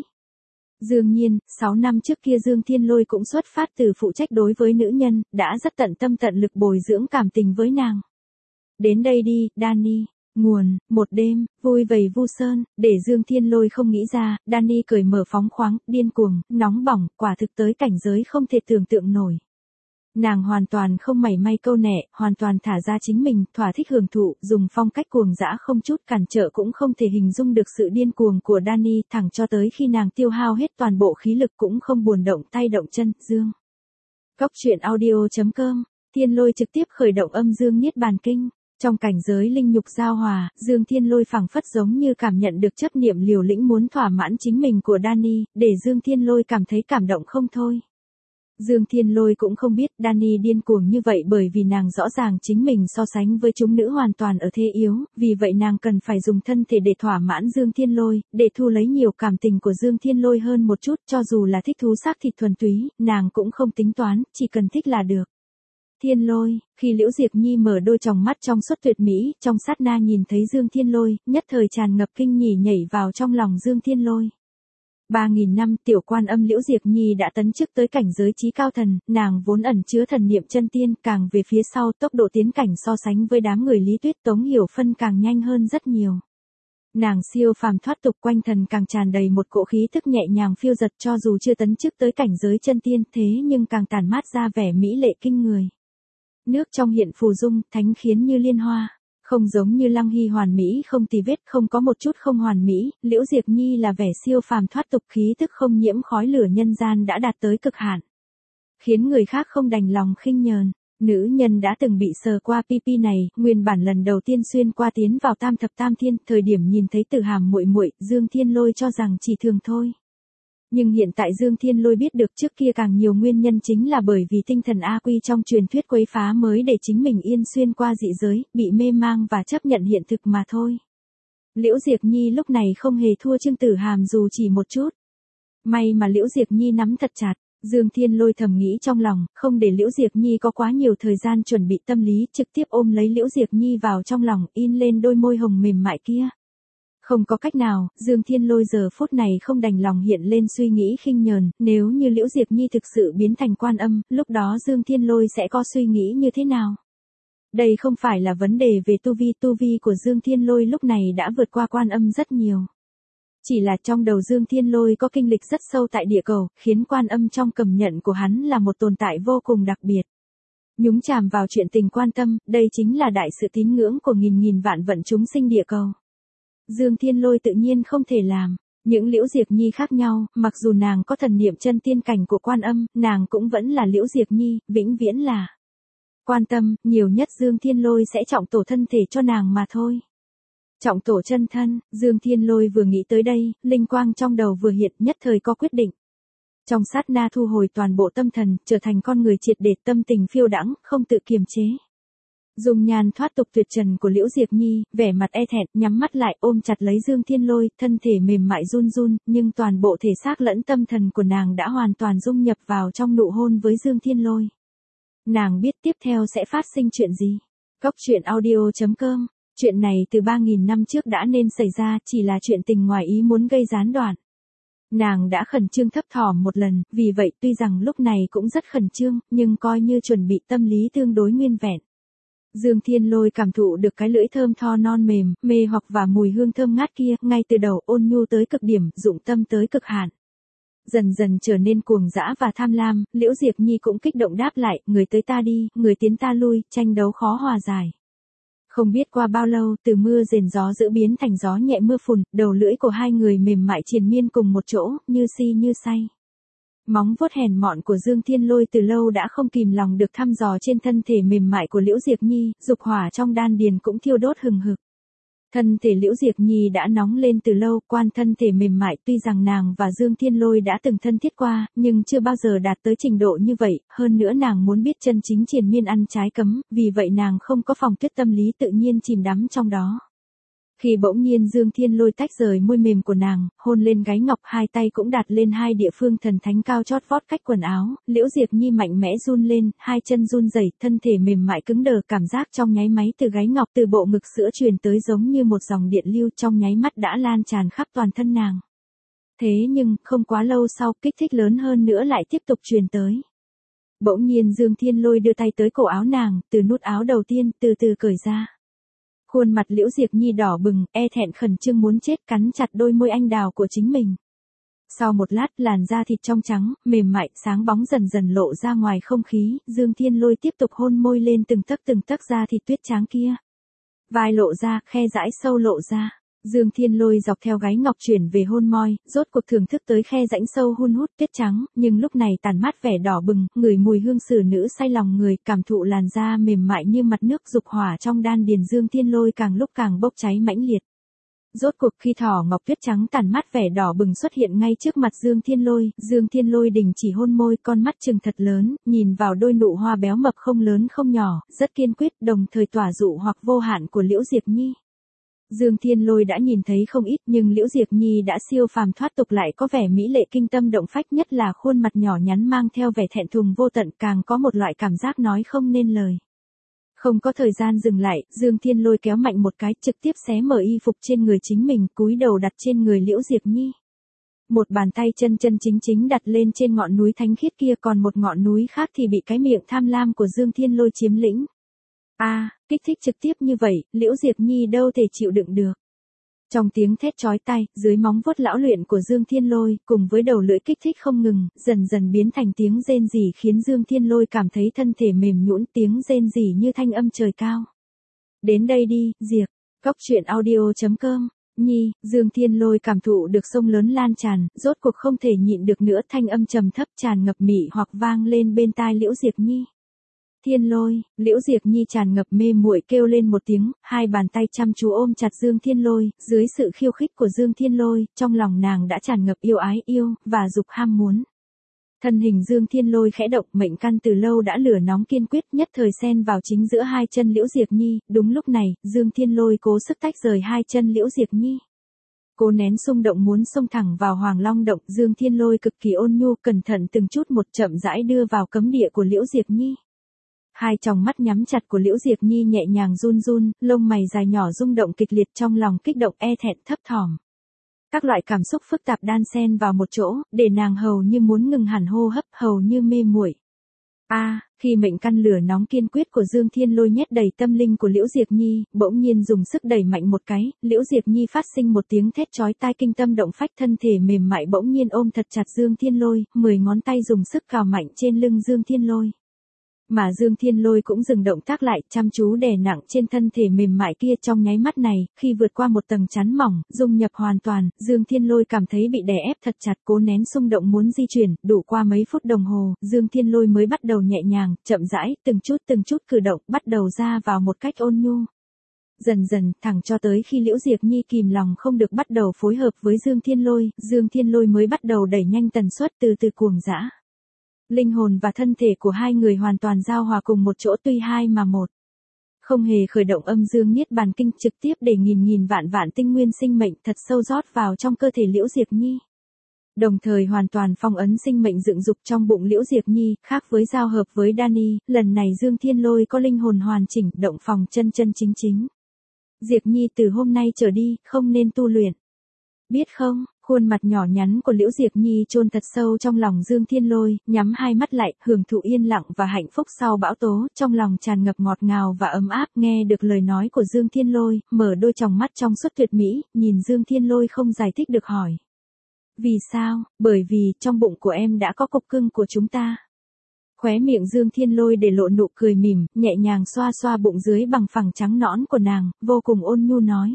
Dường nhiên, 6 năm trước kia Dương Thiên Lôi cũng xuất phát từ phụ trách đối với nữ nhân, đã rất tận tâm tận lực bồi dưỡng cảm tình với nàng. Đến đây đi, Dani. Nguồn, một đêm, vui vầy vu sơn, để Dương Thiên Lôi không nghĩ ra, Dani cởi mở phóng khoáng, điên cuồng, nóng bỏng, quả thực tới cảnh giới không thể tưởng tượng nổi. Nàng hoàn toàn không mảy may câu nệ, hoàn toàn thả ra chính mình, thỏa thích hưởng thụ, dùng phong cách cuồng dã không chút cản trở cũng không thể hình dung được sự điên cuồng của Dani, thẳng cho tới khi nàng tiêu hao hết toàn bộ khí lực cũng không buồn động tay động chân, Dương. Cốc truyện audio.com, Thiên Lôi trực tiếp khởi động âm dương niết bàn kinh. Trong cảnh giới linh nhục giao hòa, Dương Thiên Lôi phảng phất giống như cảm nhận được chấp niệm liều lĩnh muốn thỏa mãn chính mình của Dani, để Dương Thiên Lôi cảm thấy cảm động không thôi. Dương Thiên Lôi cũng không biết Dani điên cuồng như vậy bởi vì nàng rõ ràng chính mình so sánh với chúng nữ hoàn toàn ở thế yếu, vì vậy nàng cần phải dùng thân thể để thỏa mãn Dương Thiên Lôi, để thu lấy nhiều cảm tình của Dương Thiên Lôi hơn một chút, cho dù là thích thú xác thịt thuần túy, nàng cũng không tính toán, chỉ cần thích là được. Thiên Lôi, khi Liễu Diệp Nhi mở đôi tròng mắt trong suốt tuyệt mỹ, trong sát na nhìn thấy Dương Thiên Lôi, nhất thời tràn ngập kinh nhỉ nhảy vào trong lòng Dương Thiên Lôi. 3.000 năm tiểu quan âm Liễu Diệp Nhi đã tấn chức tới cảnh giới chí cao thần, nàng vốn ẩn chứa thần niệm chân tiên, càng về phía sau tốc độ tiến cảnh so sánh với đám người Lý Tuyết Tống Hiểu Phân càng nhanh hơn rất nhiều. Nàng siêu phàm thoát tục, quanh thần càng tràn đầy một cỗ khí thức nhẹ nhàng phiêu dật, cho dù chưa tấn chức tới cảnh giới chân tiên thế nhưng càng tản mát ra vẻ mỹ lệ kinh người. Nước trong hiện phù dung, thánh khiến như liên hoa. Không giống như Lăng Hy hoàn mỹ không tì vết, không có một chút không hoàn mỹ, Liễu Diệp Nhi là vẻ siêu phàm thoát tục, khí tức không nhiễm khói lửa nhân gian đã đạt tới cực hạn. Khiến người khác không đành lòng khinh nhờn. Nữ nhân đã từng bị sờ qua pipi này, nguyên bản lần đầu tiên xuyên qua tiến vào tam thập tam thiên, thời điểm nhìn thấy Tử Hàm muội muội, Dương Thiên Lôi cho rằng chỉ thường thôi. Nhưng hiện tại Dương Thiên Lôi biết được trước kia càng nhiều nguyên nhân chính là bởi vì tinh thần A Quy trong truyền thuyết quấy phá mới để chính mình yên xuyên qua dị giới, bị mê mang và chấp nhận hiện thực mà thôi. Liễu Diệp Nhi lúc này không hề thua Trương Tử Hàm dù chỉ một chút. May mà Liễu Diệp Nhi nắm thật chặt. Dương Thiên Lôi thầm nghĩ trong lòng, không để Liễu Diệp Nhi có quá nhiều thời gian chuẩn bị tâm lý, trực tiếp ôm lấy Liễu Diệp Nhi vào trong lòng, in lên đôi môi hồng mềm mại kia. Không có cách nào, Dương Thiên Lôi giờ phút này không đành lòng hiện lên suy nghĩ khinh nhờn, nếu như Liễu Diệp Nhi thực sự biến thành quan âm, lúc đó Dương Thiên Lôi sẽ có suy nghĩ như thế nào? Đây không phải là vấn đề về tu vi của Dương Thiên Lôi lúc này đã vượt qua quan âm rất nhiều. Chỉ là trong đầu Dương Thiên Lôi có kinh lịch rất sâu tại địa cầu, khiến quan âm trong cảm nhận của hắn là một tồn tại vô cùng đặc biệt. Nhúng chàm vào chuyện tình quan tâm, đây chính là đại sự tín ngưỡng của nghìn vạn vận chúng sinh địa cầu. Dương Thiên Lôi tự nhiên không thể làm. Những Liễu Diệp Nhi khác nhau, mặc dù nàng có thần niệm chân tiên cảnh của quan âm, nàng cũng vẫn là Liễu Diệp Nhi, vĩnh viễn là. Quan tâm, nhiều nhất Dương Thiên Lôi sẽ trọng tổ thân thể cho nàng mà thôi. Trọng tổ chân thân, Dương Thiên Lôi vừa nghĩ tới đây, linh quang trong đầu vừa hiện, nhất thời có quyết định. Trong sát na thu hồi toàn bộ tâm thần, trở thành con người triệt để, tâm tình phiêu đãng, không tự kiềm chế. Dùng nhàn thoát tục tuyệt trần của Liễu Diệp Nhi, vẻ mặt e thẹn, nhắm mắt lại ôm chặt lấy Dương Thiên Lôi, thân thể mềm mại run run, nhưng toàn bộ thể xác lẫn tâm thần của nàng đã hoàn toàn dung nhập vào trong nụ hôn với Dương Thiên Lôi. Nàng biết tiếp theo sẽ phát sinh chuyện gì. Cốc truyện audio.com Chuyện này từ 3.000 năm trước đã nên xảy ra, chỉ là chuyện tình ngoài ý muốn gây gián đoạn. Nàng đã khẩn trương thấp thỏm một lần, vì vậy tuy rằng lúc này cũng rất khẩn trương, nhưng coi như chuẩn bị tâm lý tương đối nguyên vẹn. Dương Thiên Lôi cảm thụ được cái lưỡi thơm tho non mềm, mê hoặc và mùi hương thơm ngát kia, ngay từ đầu ôn nhu tới cực điểm, dụng tâm tới cực hạn. Dần dần trở nên cuồng dã và tham lam, Liễu Diệp Nhi cũng kích động đáp lại, người tới ta đi, người tiến ta lui, tranh đấu khó hòa giải. Không biết qua bao lâu, từ mưa rền gió dữ biến thành gió nhẹ mưa phùn, đầu lưỡi của hai người mềm mại triền miên cùng một chỗ, như si như say. Móng vuốt hèn mọn của Dương Thiên Lôi từ lâu đã không kìm lòng được thăm dò trên thân thể mềm mại của Liễu Diệp Nhi, dục hỏa trong đan điền cũng thiêu đốt hừng hực. Thân thể Liễu Diệp Nhi đã nóng lên từ lâu, quan thân thể mềm mại, tuy rằng nàng và Dương Thiên Lôi đã từng thân thiết qua, nhưng chưa bao giờ đạt tới trình độ như vậy, hơn nữa nàng muốn biết chân chính triền miên ăn trái cấm, vì vậy nàng không có phòng tuyết tâm lý tự nhiên chìm đắm trong đó. Khi bỗng nhiên Dương Thiên Lôi tách rời môi mềm của nàng, hôn lên gáy ngọc, hai tay cũng đặt lên hai địa phương thần thánh cao chót vót cách quần áo, Liễu Diệp Nhi mạnh mẽ run lên, hai chân run rẩy, thân thể mềm mại cứng đờ, cảm giác trong nháy máy từ gáy ngọc từ bộ ngực sữa truyền tới giống như một dòng điện lưu trong nháy mắt đã lan tràn khắp toàn thân nàng. Thế nhưng, không quá lâu sau, kích thích lớn hơn nữa lại tiếp tục truyền tới. Bỗng nhiên Dương Thiên Lôi đưa tay tới cổ áo nàng, từ nút áo đầu tiên, từ từ cởi ra. Khuôn mặt Liễu Diệp Nhi đỏ bừng, e thẹn khẩn trương muốn chết, cắn chặt đôi môi anh đào của chính mình. Sau một lát, làn da thịt trong trắng, mềm mại, sáng bóng dần dần lộ ra ngoài không khí, Dương Thiên Lôi tiếp tục hôn môi lên từng tấc da thịt tuyết trắng kia. Vai lộ ra, khe dãi sâu lộ ra. Dương Thiên Lôi dọc theo gáy ngọc chuyển về hôn môi, rốt cuộc thưởng thức tới khe rãnh sâu hun hút tuyết trắng, nhưng lúc này tàn mát vẻ đỏ bừng, ngửi mùi hương xử nữ say lòng người, cảm thụ làn da mềm mại như mặt nước, dục hỏa trong đan điền Dương Thiên Lôi càng lúc càng bốc cháy mãnh liệt. Rốt cuộc khi thỏ ngọc tuyết trắng tàn mát vẻ đỏ bừng xuất hiện ngay trước mặt Dương Thiên Lôi đình chỉ hôn môi, con mắt trừng thật lớn, nhìn vào đôi nụ hoa béo mập không lớn không nhỏ, rất kiên quyết, đồng thời tỏa dụ hoặc vô hạn của Liễu Diệp Nhi. Dương Thiên Lôi đã nhìn thấy không ít, nhưng Liễu Diệp Nhi đã siêu phàm thoát tục, lại có vẻ mỹ lệ kinh tâm động phách, nhất là khuôn mặt nhỏ nhắn mang theo vẻ thẹn thùng vô tận, càng có một loại cảm giác nói không nên lời. Không có thời gian dừng lại, Dương Thiên Lôi kéo mạnh một cái, trực tiếp xé mở y phục trên người chính mình, cúi đầu đặt trên người Liễu Diệp Nhi. Một bàn tay chân chính đặt lên trên ngọn núi thánh khiết kia, còn một ngọn núi khác thì bị cái miệng tham lam của Dương Thiên Lôi chiếm lĩnh. Kích thích trực tiếp như vậy, Liễu Diệp Nhi đâu thể chịu đựng được. Trong tiếng thét chói tai, dưới móng vuốt lão luyện của Dương Thiên Lôi, cùng với đầu lưỡi kích thích không ngừng, dần dần biến thành tiếng rên rỉ khiến Dương Thiên Lôi cảm thấy thân thể mềm nhũn, tiếng rên rỉ như thanh âm trời cao. Đến đây đi, Diệp. Goctruyện.audio.com. Nhi, Dương Thiên Lôi cảm thụ được sông lớn lan tràn, rốt cuộc không thể nhịn được nữa, thanh âm trầm thấp tràn ngập mị hoặc vang lên bên tai Liễu Diệp Nhi. Thiên Lôi, Liễu Diệp Nhi tràn ngập mê muội kêu lên một tiếng, hai bàn tay chăm chú ôm chặt Dương Thiên Lôi, dưới sự khiêu khích của Dương Thiên Lôi, trong lòng nàng đã tràn ngập yêu ái yêu, và dục ham muốn. Thân hình Dương Thiên Lôi khẽ động, mệnh căn từ lâu đã lửa nóng kiên quyết, nhất thời xen vào chính giữa hai chân Liễu Diệp Nhi, đúng lúc này, Dương Thiên Lôi cố sức tách rời hai chân Liễu Diệp Nhi. Cô nén xung động muốn xông thẳng vào Hoàng Long động, Dương Thiên Lôi cực kỳ ôn nhu, cẩn thận từng chút một chậm rãi đưa vào cấm địa của Liễu Diệp Nhi. Hai tròng mắt nhắm chặt của Liễu Diệp Nhi nhẹ nhàng run run, lông mày dài nhỏ rung động kịch liệt, trong lòng kích động, e thẹn, thấp thỏm. Các loại cảm xúc phức tạp đan xen vào một chỗ, để nàng hầu như muốn ngừng hẳn hô hấp, hầu như mê muội. Khi mệnh căn lửa nóng kiên quyết của Dương Thiên Lôi nhét đầy tâm linh của Liễu Diệp Nhi, bỗng nhiên dùng sức đẩy mạnh một cái, Liễu Diệp Nhi phát sinh một tiếng thét chói tai kinh tâm động phách, thân thể mềm mại bỗng nhiên ôm thật chặt Dương Thiên Lôi, 10 ngón tay dùng sức cào mạnh trên lưng Dương Thiên Lôi. Mà Dương Thiên Lôi cũng dừng động tác lại, chăm chú đè nặng trên thân thể mềm mại kia. Trong nháy mắt này, khi vượt qua một tầng chắn mỏng, dung nhập hoàn toàn, Dương Thiên Lôi cảm thấy bị đè ép thật chặt, cố nén xung động muốn di chuyển, đủ qua mấy phút đồng hồ, Dương Thiên Lôi mới bắt đầu nhẹ nhàng, chậm rãi, từng chút cử động, bắt đầu ra vào một cách ôn nhu. Dần dần, thẳng cho tới khi Liễu Diệp Nhi kìm lòng không được bắt đầu phối hợp với Dương Thiên Lôi mới bắt đầu đẩy nhanh tần suất, từ từ cuồng dã. Linh hồn và thân thể của hai người hoàn toàn giao hòa cùng một chỗ, tuy hai mà một. Không hề khởi động âm dương niết bàn kinh, trực tiếp để nghìn vạn tinh nguyên sinh mệnh thật sâu rót vào trong cơ thể Liễu Diệp Nhi. Đồng thời hoàn toàn phong ấn sinh mệnh dựng dục trong bụng Liễu Diệp Nhi, khác với giao hợp với Dani, lần này Dương Thiên Lôi có linh hồn hoàn chỉnh, động phòng chân chính. Diệp Nhi từ hôm nay trở đi, không nên tu luyện. Biết không, khuôn mặt nhỏ nhắn của Liễu Diệp Nhi chôn thật sâu trong lòng Dương Thiên Lôi, nhắm hai mắt lại, hưởng thụ yên lặng và hạnh phúc sau bão tố, trong lòng tràn ngập ngọt ngào và ấm áp, nghe được lời nói của Dương Thiên Lôi, mở đôi tròng mắt trong suốt tuyệt mỹ, nhìn Dương Thiên Lôi không giải thích được hỏi. Vì sao? Bởi vì, trong bụng của em đã có cục cưng của chúng ta. Khóe miệng Dương Thiên Lôi để lộ nụ cười mỉm, nhẹ nhàng xoa xoa bụng dưới bằng phẳng trắng nõn của nàng, vô cùng ôn nhu nói.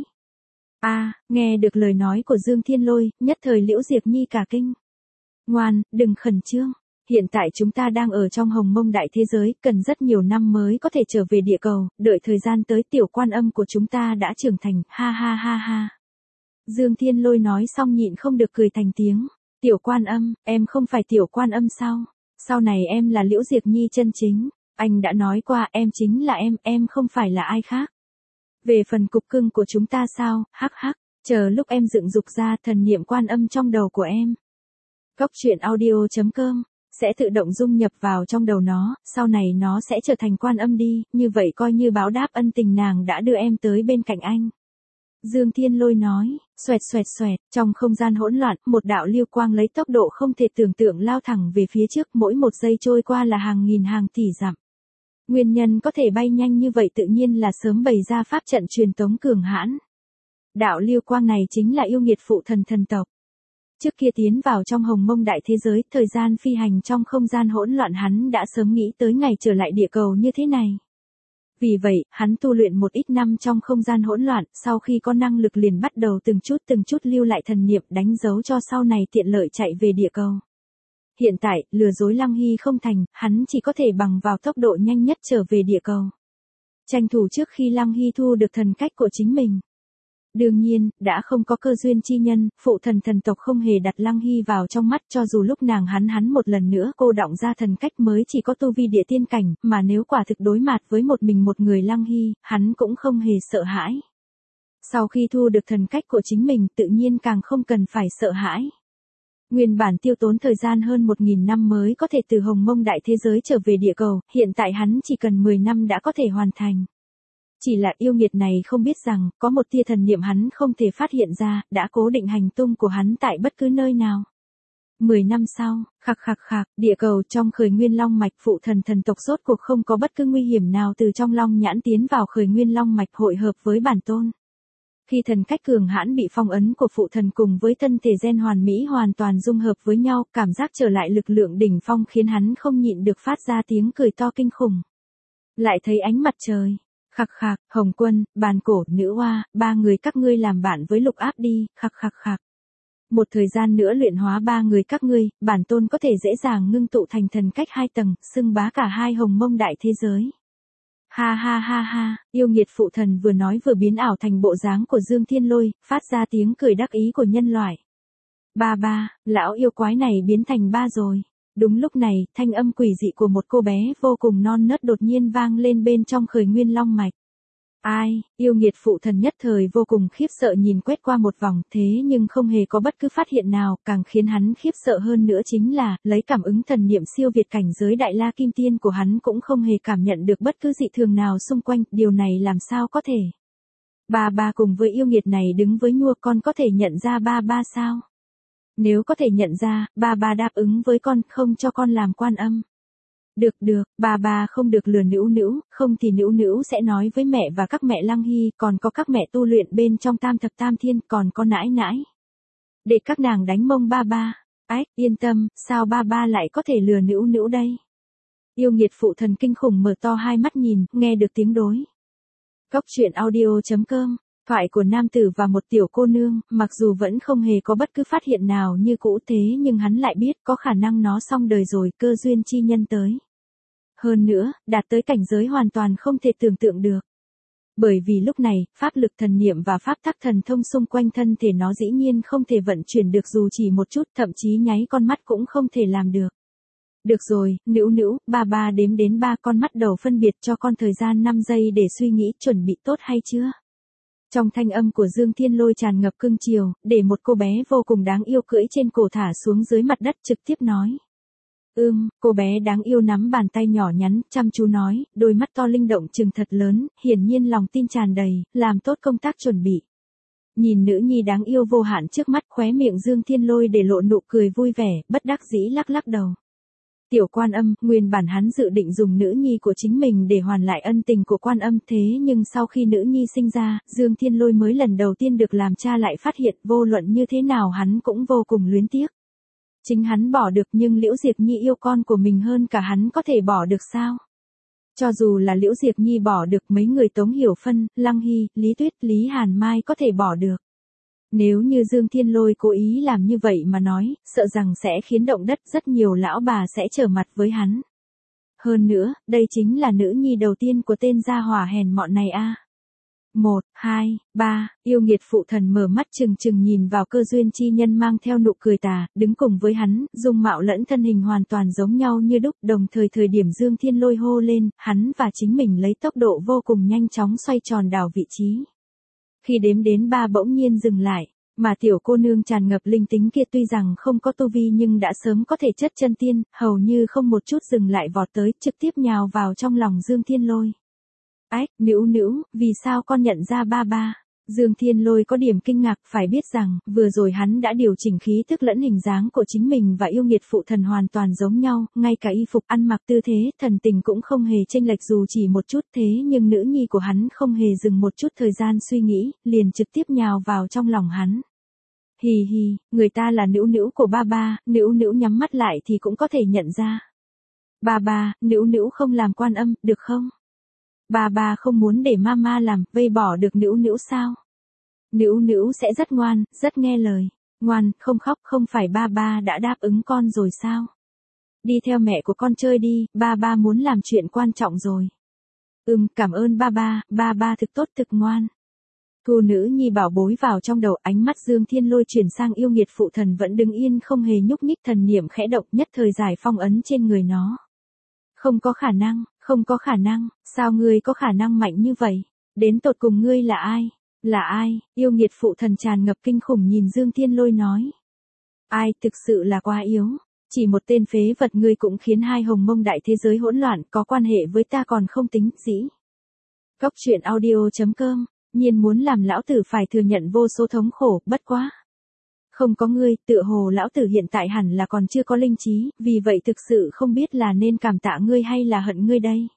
Nghe được lời nói của Dương Thiên Lôi, nhất thời Liễu Diệp Nhi cả kinh. Ngoan, đừng khẩn trương. Hiện tại chúng ta đang ở trong hồng mông đại thế giới, cần rất nhiều năm mới có thể trở về địa cầu, đợi thời gian tới tiểu quan âm của chúng ta đã trưởng thành, ha ha ha ha. Dương Thiên Lôi nói xong nhịn không được cười thành tiếng. Tiểu quan âm, em không phải tiểu quan âm sao? Sau này em là Liễu Diệp Nhi chân chính. Anh đã nói qua em chính là em không phải là ai khác. Về phần cục cưng của chúng ta sao, hắc hắc, chờ lúc em dựng dục ra thần niệm quan âm trong đầu của em. Cốc truyện audio.com sẽ tự động dung nhập vào trong đầu nó, sau này nó sẽ trở thành quan âm đi, như vậy coi như báo đáp ân tình nàng đã đưa em tới bên cạnh anh. Dương Thiên Lôi nói, xoẹt xoẹt xoẹt, trong không gian hỗn loạn, một đạo lưu quang lấy tốc độ không thể tưởng tượng lao thẳng về phía trước, mỗi một giây trôi qua là hàng nghìn hàng tỷ dặm. Nguyên nhân có thể bay nhanh như vậy tự nhiên là sớm bày ra pháp trận truyền tống cường hãn. Đạo lưu quang này chính là yêu nghiệt phụ thần thần tộc. Trước kia tiến vào trong hồng mông đại thế giới, thời gian phi hành trong không gian hỗn loạn hắn đã sớm nghĩ tới ngày trở lại địa cầu như thế này. Vì vậy, hắn tu luyện một ít năm trong không gian hỗn loạn, sau khi có năng lực liền bắt đầu từng chút lưu lại thần niệm đánh dấu cho sau này tiện lợi chạy về địa cầu. Hiện tại, lừa dối Lăng Hy không thành, hắn chỉ có thể bằng vào tốc độ nhanh nhất trở về địa cầu. Tranh thủ trước khi Lăng Hy thu được thần cách của chính mình. Đương nhiên, đã không có cơ duyên chi nhân, phụ thần thần tộc không hề đặt Lăng Hy vào trong mắt cho dù lúc nàng hắn một lần nữa cô đọng ra thần cách mới chỉ có tu vi địa tiên cảnh, mà nếu quả thực đối mặt với một người Lăng Hy, hắn cũng không hề sợ hãi. Sau khi thu được thần cách của chính mình tự nhiên càng không cần phải sợ hãi. Nguyên bản tiêu tốn thời gian hơn 1000 năm mới có thể từ hồng mông đại thế giới trở về địa cầu, hiện tại hắn chỉ cần 10 năm đã có thể hoàn thành. Chỉ là yêu nghiệt này không biết rằng, có một tia thần niệm hắn không thể phát hiện ra, đã cố định hành tung của hắn tại bất cứ nơi nào. 10 năm sau, khạc, địa cầu trong khởi nguyên long mạch phụ thần thần tộc rốt cuộc không có bất cứ nguy hiểm nào từ trong long nhãn tiến vào khởi nguyên long mạch hội hợp với bản tôn. Khi thần cách cường hãn bị phong ấn của phụ thần cùng với thân thể gen hoàn mỹ hoàn toàn dung hợp với nhau, cảm giác trở lại lực lượng đỉnh phong khiến hắn không nhịn được phát ra tiếng cười to kinh khủng. Lại thấy ánh mặt trời. Khạc, Hồng Quân, Bàn Cổ, Nữ Hoa, ba người các ngươi làm bạn với Lục Áp đi, khạc. Một thời gian nữa luyện hóa ba người các ngươi, bản tôn có thể dễ dàng ngưng tụ thành thần cách 2 tầng, xưng bá cả hai hồng mông đại thế giới. Ha, yêu nghiệt phụ thần vừa nói vừa biến ảo thành bộ dáng của Dương Thiên Lôi, phát ra tiếng cười đắc ý của nhân loại. Ba, lão yêu quái này biến thành ba rồi. Đúng lúc này, thanh âm quỷ dị của một cô bé vô cùng non nớt đột nhiên vang lên bên trong khởi nguyên long mạch. Ai, yêu nghiệt phụ thần nhất thời vô cùng khiếp sợ nhìn quét qua một vòng thế nhưng không hề có bất cứ phát hiện nào, càng khiến hắn khiếp sợ hơn nữa chính là, lấy cảm ứng thần niệm siêu việt cảnh giới đại la kim tiên của hắn cũng không hề cảm nhận được bất cứ dị thường nào xung quanh, điều này làm sao có thể. Ba cùng với yêu nghiệt này đứng với nhua con có thể nhận ra ba sao? Nếu có thể nhận ra, ba đáp ứng với con, không cho con làm quan âm. Được, ba không được lừa Nữu, không thì Nữu sẽ nói với mẹ và các mẹ Lăng Hy, còn có các mẹ tu luyện bên trong tam thập tam thiên, còn có nãi. Để các nàng đánh mông ba. Ách, yên tâm, sao ba lại có thể lừa Nữu đây? Yêu nghiệt phụ thần kinh khủng mở to hai mắt nhìn, nghe được tiếng đối. Cốc truyện audio.com Thoại của nam tử và một tiểu cô nương, mặc dù vẫn không hề có bất cứ phát hiện nào như cũ thế nhưng hắn lại biết có khả năng nó xong đời rồi, cơ duyên chi nhân tới. Hơn nữa, đạt tới cảnh giới hoàn toàn không thể tưởng tượng được. Bởi vì lúc này, pháp lực thần niệm và pháp tắc thần thông xung quanh thân thể nó dĩ nhiên không thể vận chuyển được dù chỉ một chút, thậm chí nháy con mắt cũng không thể làm được. Được rồi, Nữu, ba đếm đến 3 con mắt đầu phân biệt cho con thời gian 5 giây để suy nghĩ chuẩn bị tốt hay chưa? Trong thanh âm của Dương Thiên Lôi tràn ngập cưng chiều, để một cô bé vô cùng đáng yêu cưỡi trên cổ thả xuống dưới mặt đất trực tiếp nói. Cô bé đáng yêu nắm bàn tay nhỏ nhắn, chăm chú nói, đôi mắt to linh động trừng thật lớn, hiển nhiên lòng tin tràn đầy, làm tốt công tác chuẩn bị. Nhìn nữ nhi đáng yêu vô hạn trước mắt, khóe miệng Dương Thiên Lôi để lộ nụ cười vui vẻ, bất đắc dĩ lắc lắc đầu. Tiểu Quan Âm, nguyên bản hắn dự định dùng nữ nhi của chính mình để hoàn lại ân tình của Quan Âm, thế nhưng sau khi nữ nhi sinh ra, Dương Thiên Lôi mới lần đầu tiên được làm cha lại phát hiện vô luận như thế nào hắn cũng vô cùng luyến tiếc. Chính hắn bỏ được nhưng Liễu Diệp Nhi yêu con của mình hơn cả hắn có thể bỏ được sao? Cho dù là Liễu Diệp Nhi bỏ được, mấy người Tống Hiểu Phân, Lăng Hy, Lý Tuyết, Lý Hàn Mai có thể bỏ được. Nếu như Dương Thiên Lôi cố ý làm như vậy mà nói, sợ rằng sẽ khiến động đất, rất nhiều lão bà sẽ trở mặt với hắn. Hơn nữa, đây chính là nữ nhi đầu tiên của tên gia hỏa hèn mọn này a. 1, 2, 3, yêu nghiệt phụ thần mở mắt trừng trừng nhìn vào Cơ Duyên chi nhân mang theo nụ cười tà, đứng cùng với hắn, dung mạo lẫn thân hình hoàn toàn giống nhau như đúc, đồng thời thời điểm Dương Thiên Lôi hô lên, hắn và chính mình lấy tốc độ vô cùng nhanh chóng xoay tròn đảo vị trí. Khi đếm đến 3 bỗng nhiên dừng lại, mà tiểu cô nương tràn ngập linh tính kia tuy rằng không có tu vi nhưng đã sớm có thể chất chân tiên, hầu như không một chút dừng lại vọt tới, trực tiếp nhào vào trong lòng Dương Thiên Lôi. Ách, Nữu Nữu, vì sao con nhận ra ba ba? Dương Thiên Lôi có điểm kinh ngạc, phải biết rằng, vừa rồi hắn đã điều chỉnh khí tức lẫn hình dáng của chính mình và yêu nghiệt phụ thần hoàn toàn giống nhau, ngay cả y phục ăn mặc tư thế, thần tình cũng không hề chênh lệch dù chỉ một chút, thế nhưng nữ nhi của hắn không hề dừng một chút thời gian suy nghĩ, liền trực tiếp nhào vào trong lòng hắn. Hì hì, người ta là Nữu Nữu của ba ba, Nữu Nữu nhắm mắt lại thì cũng có thể nhận ra. Ba ba, Nữu Nữu không làm Quan Âm, được không? Ba ba không muốn để mama làm, vây bỏ được Nữu Nữu sao? Nữu Nữu sẽ rất ngoan, rất nghe lời. Ngoan, không khóc, không phải ba ba đã đáp ứng con rồi sao? Đi theo mẹ của con chơi đi, ba ba muốn làm chuyện quan trọng rồi. Cảm ơn ba ba thực tốt thực ngoan. Thu nữ nhi bảo bối vào trong đầu, ánh mắt Dương Thiên Lôi chuyển sang yêu nghiệt phụ thần vẫn đứng yên không hề nhúc nhích, thần niệm khẽ động nhất thời giải phong ấn trên người nó. Không có khả năng, không có khả năng, sao ngươi có khả năng mạnh như vậy? Đến tột cùng ngươi là ai? Là ai? Yêu nghiệt phụ thần tràn ngập kinh khủng nhìn Dương Thiên Lôi nói. Ai, thực sự là quá yếu. Chỉ một tên phế vật ngươi cũng khiến hai hồng mông đại thế giới hỗn loạn, có quan hệ với ta còn không tính, dĩ. Góc truyện audio.com, nhiên muốn làm lão tử phải thừa nhận vô số thống khổ, bất quá. Không có ngươi, tựa hồ lão tử hiện tại hẳn là còn chưa có linh trí, vì vậy thực sự không biết là nên cảm tạ ngươi hay là hận ngươi đây.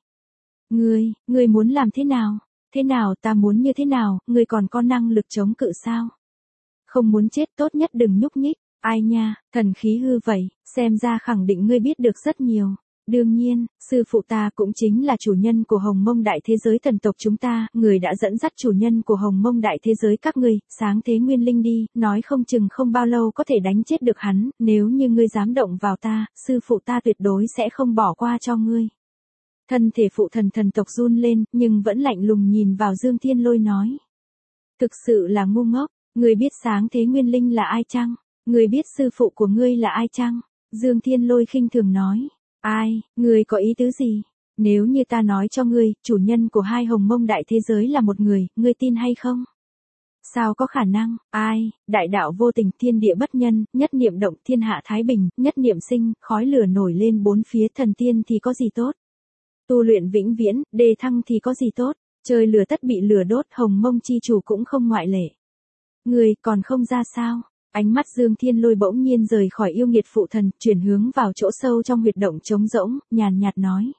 Ngươi muốn làm thế nào? Thế nào, ta muốn như thế nào, ngươi còn có năng lực chống cự sao? Không muốn chết tốt nhất đừng nhúc nhích, ai nha, thần khí hư vậy, xem ra khẳng định ngươi biết được rất nhiều. Đương nhiên, sư phụ ta cũng chính là chủ nhân của hồng mông đại thế giới thần tộc chúng ta, người đã dẫn dắt chủ nhân của hồng mông đại thế giới các ngươi, sáng thế nguyên linh đi, nói không chừng không bao lâu có thể đánh chết được hắn, nếu như ngươi dám động vào ta, sư phụ ta tuyệt đối sẽ không bỏ qua cho ngươi. Thân thể phụ thần thần tộc run lên, nhưng vẫn lạnh lùng nhìn vào Dương Thiên Lôi nói. Thực sự là ngu ngốc, ngươi biết sáng thế nguyên linh là ai chăng? Ngươi biết sư phụ của ngươi là ai chăng? Dương Thiên Lôi khinh thường nói. Ai, ngươi có ý tứ gì? Nếu như ta nói cho ngươi, chủ nhân của hai hồng mông đại thế giới là một người, ngươi tin hay không? Sao có khả năng? Ai, đại đạo vô tình, thiên địa bất nhân, nhất niệm động, thiên hạ thái bình, nhất niệm sinh, khói lửa nổi lên bốn phía, thần tiên thì có gì tốt? Tu luyện vĩnh viễn, đề thăng thì có gì tốt? Trời lửa tất bị lửa đốt, hồng mông chi chủ cũng không ngoại lệ. Ngươi còn không ra sao? Ánh mắt Dương Thiên Lôi bỗng nhiên rời khỏi yêu nghiệt phụ thần, chuyển hướng vào chỗ sâu trong huyệt động trống rỗng, nhàn nhạt nói.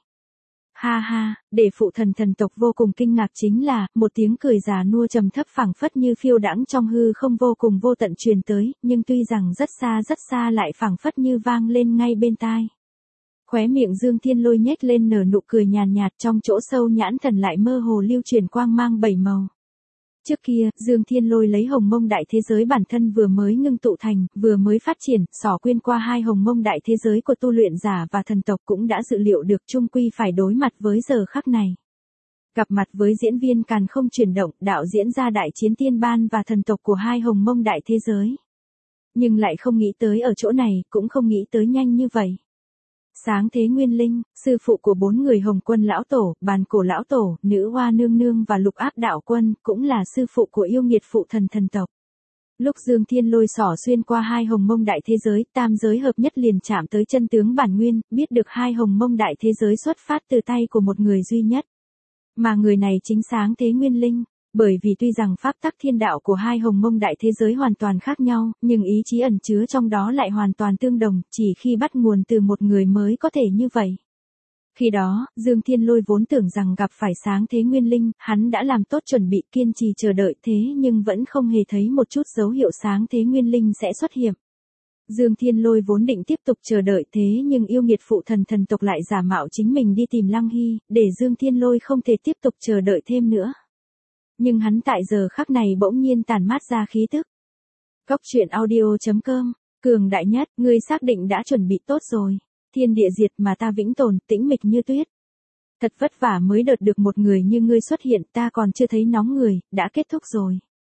Ha ha, để phụ thần thần tộc vô cùng kinh ngạc chính là, một tiếng cười già nua trầm thấp phảng phất như phiêu đãng trong hư không vô cùng vô tận truyền tới, nhưng tuy rằng rất xa lại phảng phất như vang lên ngay bên tai. Khóe miệng Dương Thiên Lôi nhếch lên nở nụ cười nhàn nhạt, trong chỗ sâu nhãn thần lại mơ hồ lưu truyền quang mang bảy màu. Trước kia, Dương Thiên Lôi lấy hồng mông đại thế giới bản thân vừa mới ngưng tụ thành, vừa mới phát triển, xỏ quyên qua hai hồng mông đại thế giới của tu luyện giả và thần tộc cũng đã dự liệu được chung quy phải đối mặt với giờ khắc này. Gặp mặt với diễn viên càn không chuyển động, đạo diễn ra đại chiến tiên ban và thần tộc của hai hồng mông đại thế giới. Nhưng lại không nghĩ tới ở chỗ này, cũng không nghĩ tới nhanh như vậy. Sáng thế nguyên linh, sư phụ của 4 người hồng quân lão tổ, bàn cổ lão tổ, nữ hoa nương nương và lục áp đạo quân, cũng là sư phụ của yêu nghiệt phụ thần thần tộc. Lúc Dương Thiên Lôi xỏ xuyên qua hai hồng mông đại thế giới, tam giới hợp nhất liền chạm tới chân tướng bản nguyên, biết được hai hồng mông đại thế giới xuất phát từ tay của một người duy nhất. Mà người này chính sáng thế nguyên linh. Bởi vì tuy rằng pháp tắc thiên đạo của hai hồng mông đại thế giới hoàn toàn khác nhau, nhưng ý chí ẩn chứa trong đó lại hoàn toàn tương đồng, chỉ khi bắt nguồn từ một người mới có thể như vậy. Khi đó, Dương Thiên Lôi vốn tưởng rằng gặp phải sáng thế nguyên linh, hắn đã làm tốt chuẩn bị kiên trì chờ đợi thế nhưng vẫn không hề thấy một chút dấu hiệu sáng thế nguyên linh sẽ xuất hiện. Dương Thiên Lôi vốn định tiếp tục chờ đợi thế nhưng yêu nghiệt phụ thần thần tộc lại giả mạo chính mình đi tìm Lăng Hy, để Dương Thiên Lôi không thể tiếp tục chờ đợi thêm nữa. Nhưng hắn tại giờ khắc này bỗng nhiên tản mát ra khí tức. Cốc truyện audio.com, cường đại nhất, ngươi xác định đã chuẩn bị tốt rồi. Thiên địa diệt mà ta vĩnh tồn, tĩnh mịch như tuyết. Thật vất vả mới đợt được một người như ngươi xuất hiện, ta còn chưa thấy nóng người, đã kết thúc rồi.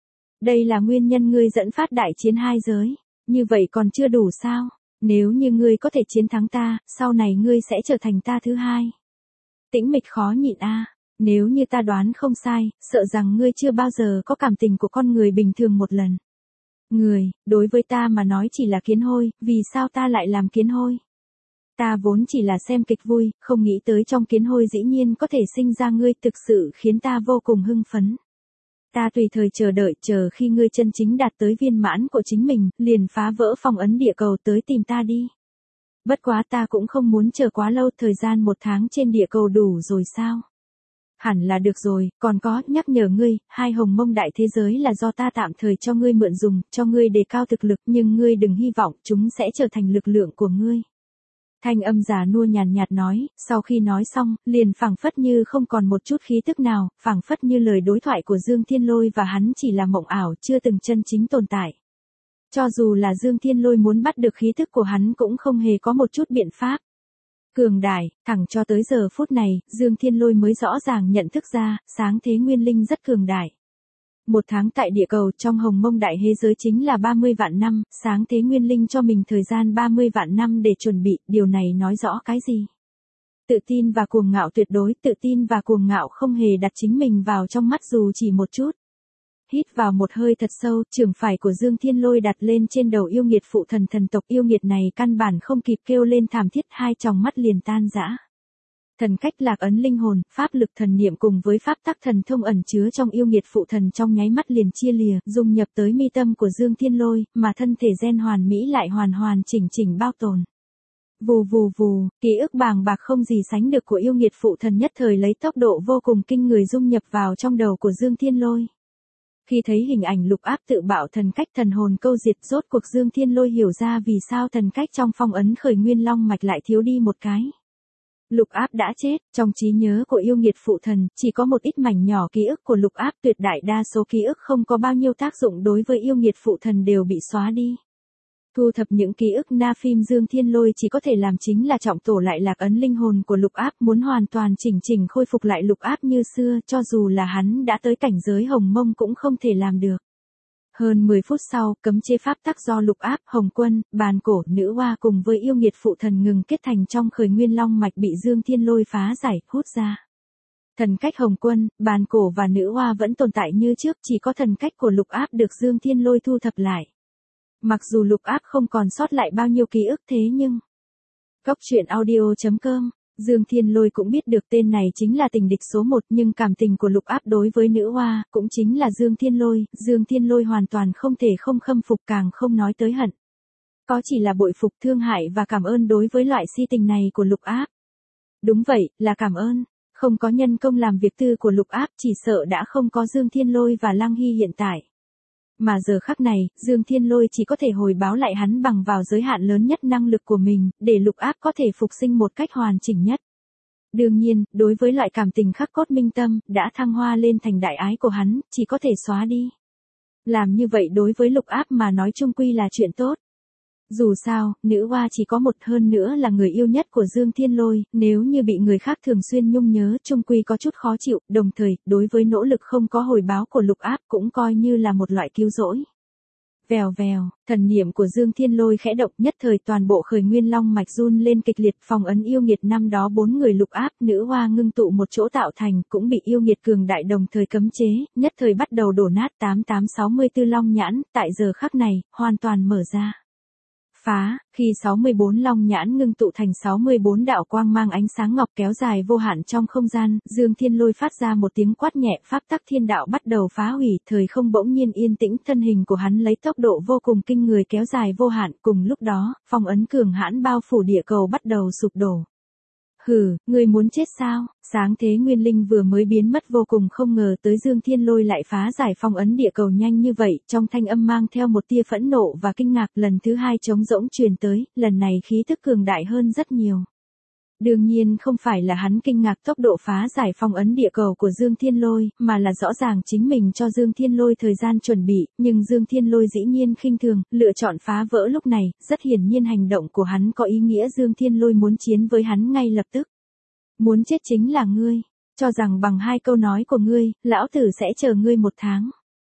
Đây là nguyên nhân ngươi dẫn phát đại chiến hai giới. Như vậy còn chưa đủ sao? Nếu như ngươi có thể chiến thắng ta, sau này ngươi sẽ trở thành ta thứ hai. Tĩnh mịch khó nhịn a. Nếu như ta đoán không sai, sợ rằng ngươi chưa bao giờ có cảm tình của con người bình thường một lần. Người, đối với ta mà nói chỉ là kiến hôi, vì sao ta lại làm kiến hôi? Ta vốn chỉ là xem kịch vui, không nghĩ tới trong kiến hôi dĩ nhiên có thể sinh ra ngươi, thực sự khiến ta vô cùng hưng phấn. Ta tùy thời chờ đợi, chờ khi ngươi chân chính đạt tới viên mãn của chính mình, liền phá vỡ phong ấn địa cầu tới tìm ta đi. Bất quá ta cũng không muốn chờ quá lâu, thời gian 1 tháng trên địa cầu đủ rồi sao? Hẳn là được rồi, còn có, nhắc nhở ngươi, hai hồng mông đại thế giới là do ta tạm thời cho ngươi mượn dùng, cho ngươi đề cao thực lực, nhưng ngươi đừng hy vọng chúng sẽ trở thành lực lượng của ngươi. Thanh âm già nua nhàn nhạt nói, sau khi nói xong, liền phảng phất như không còn một chút khí tức nào, phảng phất như lời đối thoại của Dương Thiên Lôi và hắn chỉ là mộng ảo, chưa từng chân chính tồn tại. Cho dù là Dương Thiên Lôi muốn bắt được khí tức của hắn cũng không hề có một chút biện pháp. Cường đại, thẳng cho tới giờ phút này, Dương Thiên Lôi mới rõ ràng nhận thức ra, sáng thế nguyên linh rất cường đại. 1 tháng tại địa cầu trong hồng mông đại thế giới chính là 30 vạn năm, sáng thế nguyên linh cho mình thời gian 30 vạn năm để chuẩn bị, điều này nói rõ cái gì? Tự tin và cuồng ngạo tuyệt đối, tự tin và cuồng ngạo không hề đặt chính mình vào trong mắt dù chỉ một chút. Hít vào một hơi thật sâu, trưởng phải của Dương Thiên Lôi đặt lên trên đầu yêu nghiệt phụ thần thần tộc, yêu nghiệt này căn bản không kịp kêu lên thảm thiết, hai tròng mắt liền tan rã. Thần cách lạc ấn linh hồn, pháp lực thần niệm cùng với pháp tắc thần thông ẩn chứa trong yêu nghiệt phụ thần trong nháy mắt liền chia lìa, dung nhập tới mi tâm của Dương Thiên Lôi, mà thân thể gen hoàn mỹ lại hoàn hoàn chỉnh chỉnh bao tồn. Vù vù vù, ký ức bàng bạc không gì sánh được của yêu nghiệt phụ thần nhất thời lấy tốc độ vô cùng kinh người dung nhập vào trong đầu của Dương Thiên Lôi. Khi thấy hình ảnh lục áp tự bạo thần cách thần hồn câu diệt, rốt cuộc Dương Thiên Lôi hiểu ra vì sao thần cách trong phong ấn khởi nguyên long mạch lại thiếu đi một cái. Lục áp đã chết, trong trí nhớ của yêu nghiệt phụ thần, chỉ có một ít mảnh nhỏ ký ức của lục áp, tuyệt đại đa số ký ức không có bao nhiêu tác dụng đối với yêu nghiệt phụ thần đều bị xóa đi. Thu thập những ký ức na phim Dương Thiên Lôi chỉ có thể làm chính là trọng tổ lại lạc ấn linh hồn của lục áp, muốn hoàn toàn chỉnh chỉnh khôi phục lại lục áp như xưa, cho dù là hắn đã tới cảnh giới hồng mông cũng không thể làm được. Hơn 10 phút sau, cấm chế pháp tắc do lục áp, hồng quân, bàn cổ, nữ hoa cùng với yêu nghiệt phụ thần ngừng kết thành trong khởi nguyên long mạch bị Dương Thiên Lôi phá giải, hút ra. Thần cách hồng quân, bàn cổ và nữ hoa vẫn tồn tại như trước, chỉ có thần cách của lục áp được Dương Thiên Lôi thu thập lại. Mặc dù lục áp không còn sót lại bao nhiêu ký ức thế nhưng... Cốc truyện audio.com, Dương Thiên Lôi cũng biết được tên này chính là tình địch số 1, nhưng cảm tình của lục áp đối với nữ hoa, cũng chính là Dương Thiên Lôi hoàn toàn không thể không khâm phục, càng không nói tới hận. Có chỉ là bội phục, thương hại và cảm ơn đối với loại si tình này của lục áp. Đúng vậy, là cảm ơn. Không có nhân công làm việc tư của lục áp, chỉ sợ đã không có Dương Thiên Lôi và Lăng Hy hiện tại. Mà giờ khắc này, Dương Thiên Lôi chỉ có thể hồi báo lại hắn bằng vào giới hạn lớn nhất năng lực của mình, để lục áp có thể phục sinh một cách hoàn chỉnh nhất. Đương nhiên, đối với loại cảm tình khắc cốt minh tâm, đã thăng hoa lên thành đại ái của hắn, chỉ có thể xóa đi. Làm như vậy đối với lục áp mà nói chung quy là chuyện tốt. Dù sao, nữ hoa chỉ có một, hơn nữa là người yêu nhất của Dương Thiên Lôi, nếu như bị người khác thường xuyên nhung nhớ, chung quy có chút khó chịu, đồng thời, đối với nỗ lực không có hồi báo của lục áp cũng coi như là một loại cứu rỗi. Vèo vèo, thần niệm của Dương Thiên Lôi khẽ động, nhất thời toàn bộ Khởi Nguyên Long mạch run lên kịch liệt, phong ấn yêu nghiệt năm đó 4 người lục áp nữ hoa ngưng tụ một chỗ tạo thành, cũng bị yêu nghiệt cường đại đồng thời cấm chế, nhất thời bắt đầu đổ nát. 8864 long nhãn, tại giờ khắc này, hoàn toàn mở ra. Phá, khi 64 long nhãn ngưng tụ thành 64 đạo quang mang ánh sáng ngọc kéo dài vô hạn trong không gian, Dương Thiên Lôi phát ra một tiếng quát nhẹ, pháp tắc thiên đạo bắt đầu phá hủy, thời không bỗng nhiên yên tĩnh, thân hình của hắn lấy tốc độ vô cùng kinh người kéo dài vô hạn, cùng lúc đó, phong ấn cường hãn bao phủ địa cầu bắt đầu sụp đổ. Hừ, ngươi muốn chết sao? Sáng thế nguyên linh vừa mới biến mất vô cùng không ngờ tới Dương Thiên Lôi lại phá giải phong ấn địa cầu nhanh như vậy, trong thanh âm mang theo một tia phẫn nộ và kinh ngạc, lần thứ hai trống rỗng truyền tới, lần này khí tức cường đại hơn rất nhiều. Đương nhiên không phải là hắn kinh ngạc tốc độ phá giải phong ấn địa cầu của Dương Thiên Lôi, mà là rõ ràng chính mình cho Dương Thiên Lôi thời gian chuẩn bị, nhưng Dương Thiên Lôi dĩ nhiên khinh thường, lựa chọn phá vỡ lúc này, rất hiển nhiên hành động của hắn có ý nghĩa Dương Thiên Lôi muốn chiến với hắn ngay lập tức. Muốn chết chính là ngươi, cho rằng bằng 2 câu nói của ngươi, lão tử sẽ chờ ngươi 1 tháng.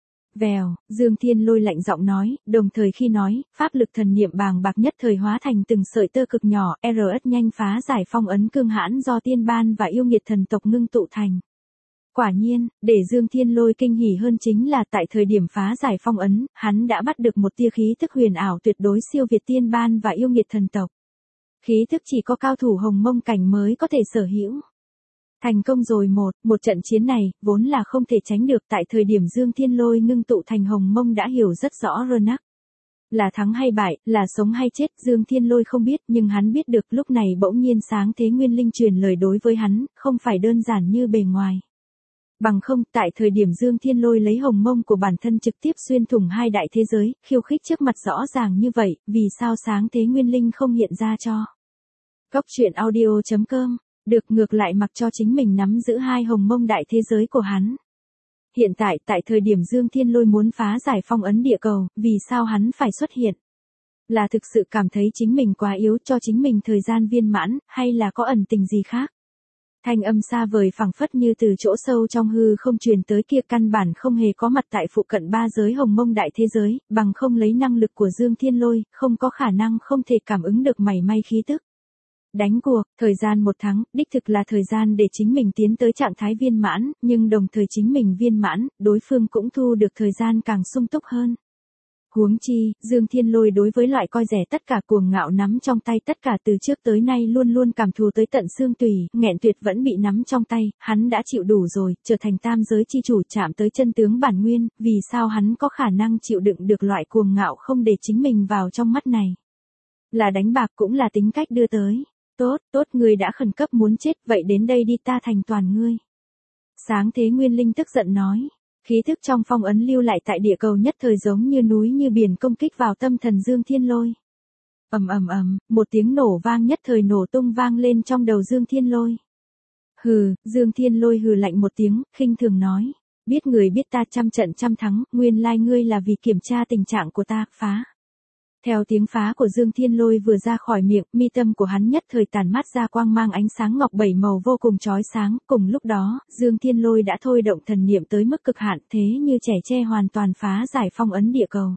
Vèo, Dương Thiên Lôi lạnh giọng nói, đồng thời khi nói, pháp lực thần niệm bàng bạc nhất thời hóa thành từng sợi tơ cực nhỏ, RS nhanh phá giải phong ấn cương hãn do tiên ban và yêu nghiệt thần tộc ngưng tụ thành. Quả nhiên, để Dương Thiên Lôi kinh hỉ hơn chính là tại thời điểm phá giải phong ấn, hắn đã bắt được một tia khí thức huyền ảo tuyệt đối siêu việt tiên ban và yêu nghiệt thần tộc. Khí thức chỉ có cao thủ hồng mông cảnh mới có thể sở hữu. Thành công rồi. Một trận chiến này, vốn là không thể tránh được, tại thời điểm Dương Thiên Lôi ngưng tụ thành hồng mông đã hiểu rất rõ Rnak. Là thắng hay bại, là sống hay chết, Dương Thiên Lôi không biết, nhưng hắn biết được lúc này bỗng nhiên sáng thế nguyên linh truyền lời đối với hắn, không phải đơn giản như bề ngoài. Bằng không, tại thời điểm Dương Thiên Lôi lấy hồng mông của bản thân trực tiếp xuyên thủng 2 đại thế giới, khiêu khích trước mặt rõ ràng như vậy, vì sao sáng thế nguyên linh không hiện ra cho. Góc truyện audio.com, được ngược lại mặc cho chính mình nắm giữ 2 hồng mông đại thế giới của hắn. Hiện tại, tại thời điểm Dương Thiên Lôi muốn phá giải phong ấn địa cầu, vì sao hắn phải xuất hiện? Là thực sự cảm thấy chính mình quá yếu cho chính mình thời gian viên mãn, hay là có ẩn tình gì khác? Thanh âm xa vời phảng phất như từ chỗ sâu trong hư không truyền tới kia, căn bản không hề có mặt tại phụ cận 3 giới hồng mông đại thế giới, bằng không lấy năng lực của Dương Thiên Lôi, không có khả năng không thể cảm ứng được mảy may khí tức. Đánh cuộc, thời gian 1 tháng, đích thực là thời gian để chính mình tiến tới trạng thái viên mãn, nhưng đồng thời chính mình viên mãn, đối phương cũng thu được thời gian càng sung túc hơn. Huống chi, Dương Thiên Lôi đối với loại coi rẻ tất cả cuồng ngạo nắm trong tay tất cả từ trước tới nay luôn luôn cảm thù tới tận xương tủy, nghẹn tuyệt vẫn bị nắm trong tay, hắn đã chịu đủ rồi, trở thành tam giới chi chủ chạm tới chân tướng bản nguyên, vì sao hắn có khả năng chịu đựng được loại cuồng ngạo không để chính mình vào trong mắt này. Là đánh bạc cũng là tính cách đưa tới. Tốt, ngươi đã khẩn cấp muốn chết, vậy đến đây đi, ta thành toàn ngươi. Sáng thế nguyên linh tức giận nói. Khí thức trong phong ấn lưu lại tại địa cầu nhất thời giống như núi như biển công kích vào tâm thần Dương Thiên Lôi. Một tiếng nổ vang nhất thời nổ tung vang lên trong đầu Dương Thiên Lôi. Hừ, Dương Thiên Lôi hừ lạnh một tiếng, khinh thường nói. Biết người biết ta trăm trận trăm thắng, nguyên lai ngươi là vì kiểm tra tình trạng của ta, phá. Theo tiếng phá của Dương Thiên Lôi vừa ra khỏi miệng, mi tâm của hắn nhất thời tản mát ra quang mang ánh sáng ngọc 7 màu vô cùng chói sáng, cùng lúc đó, Dương Thiên Lôi đã thôi động thần niệm tới mức cực hạn, thế như trẻ tre hoàn toàn phá giải phong ấn địa cầu.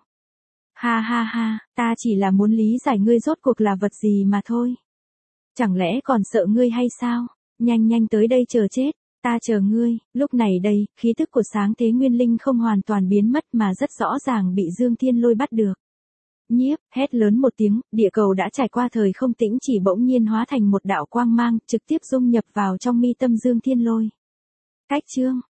Ha, ta chỉ là muốn lý giải ngươi rốt cuộc là vật gì mà thôi. Chẳng lẽ còn sợ ngươi hay sao? Nhanh tới đây chờ chết. Ta chờ ngươi. Lúc này đây, khí tức của sáng thế nguyên linh không hoàn toàn biến mất mà rất rõ ràng bị Dương Thiên Lôi bắt được. Nhiếp, hét lớn một tiếng, địa cầu đã trải qua thời không tĩnh chỉ bỗng nhiên hóa thành một đạo quang mang, trực tiếp dung nhập vào trong mi tâm Dương Thiên Lôi. Cách chương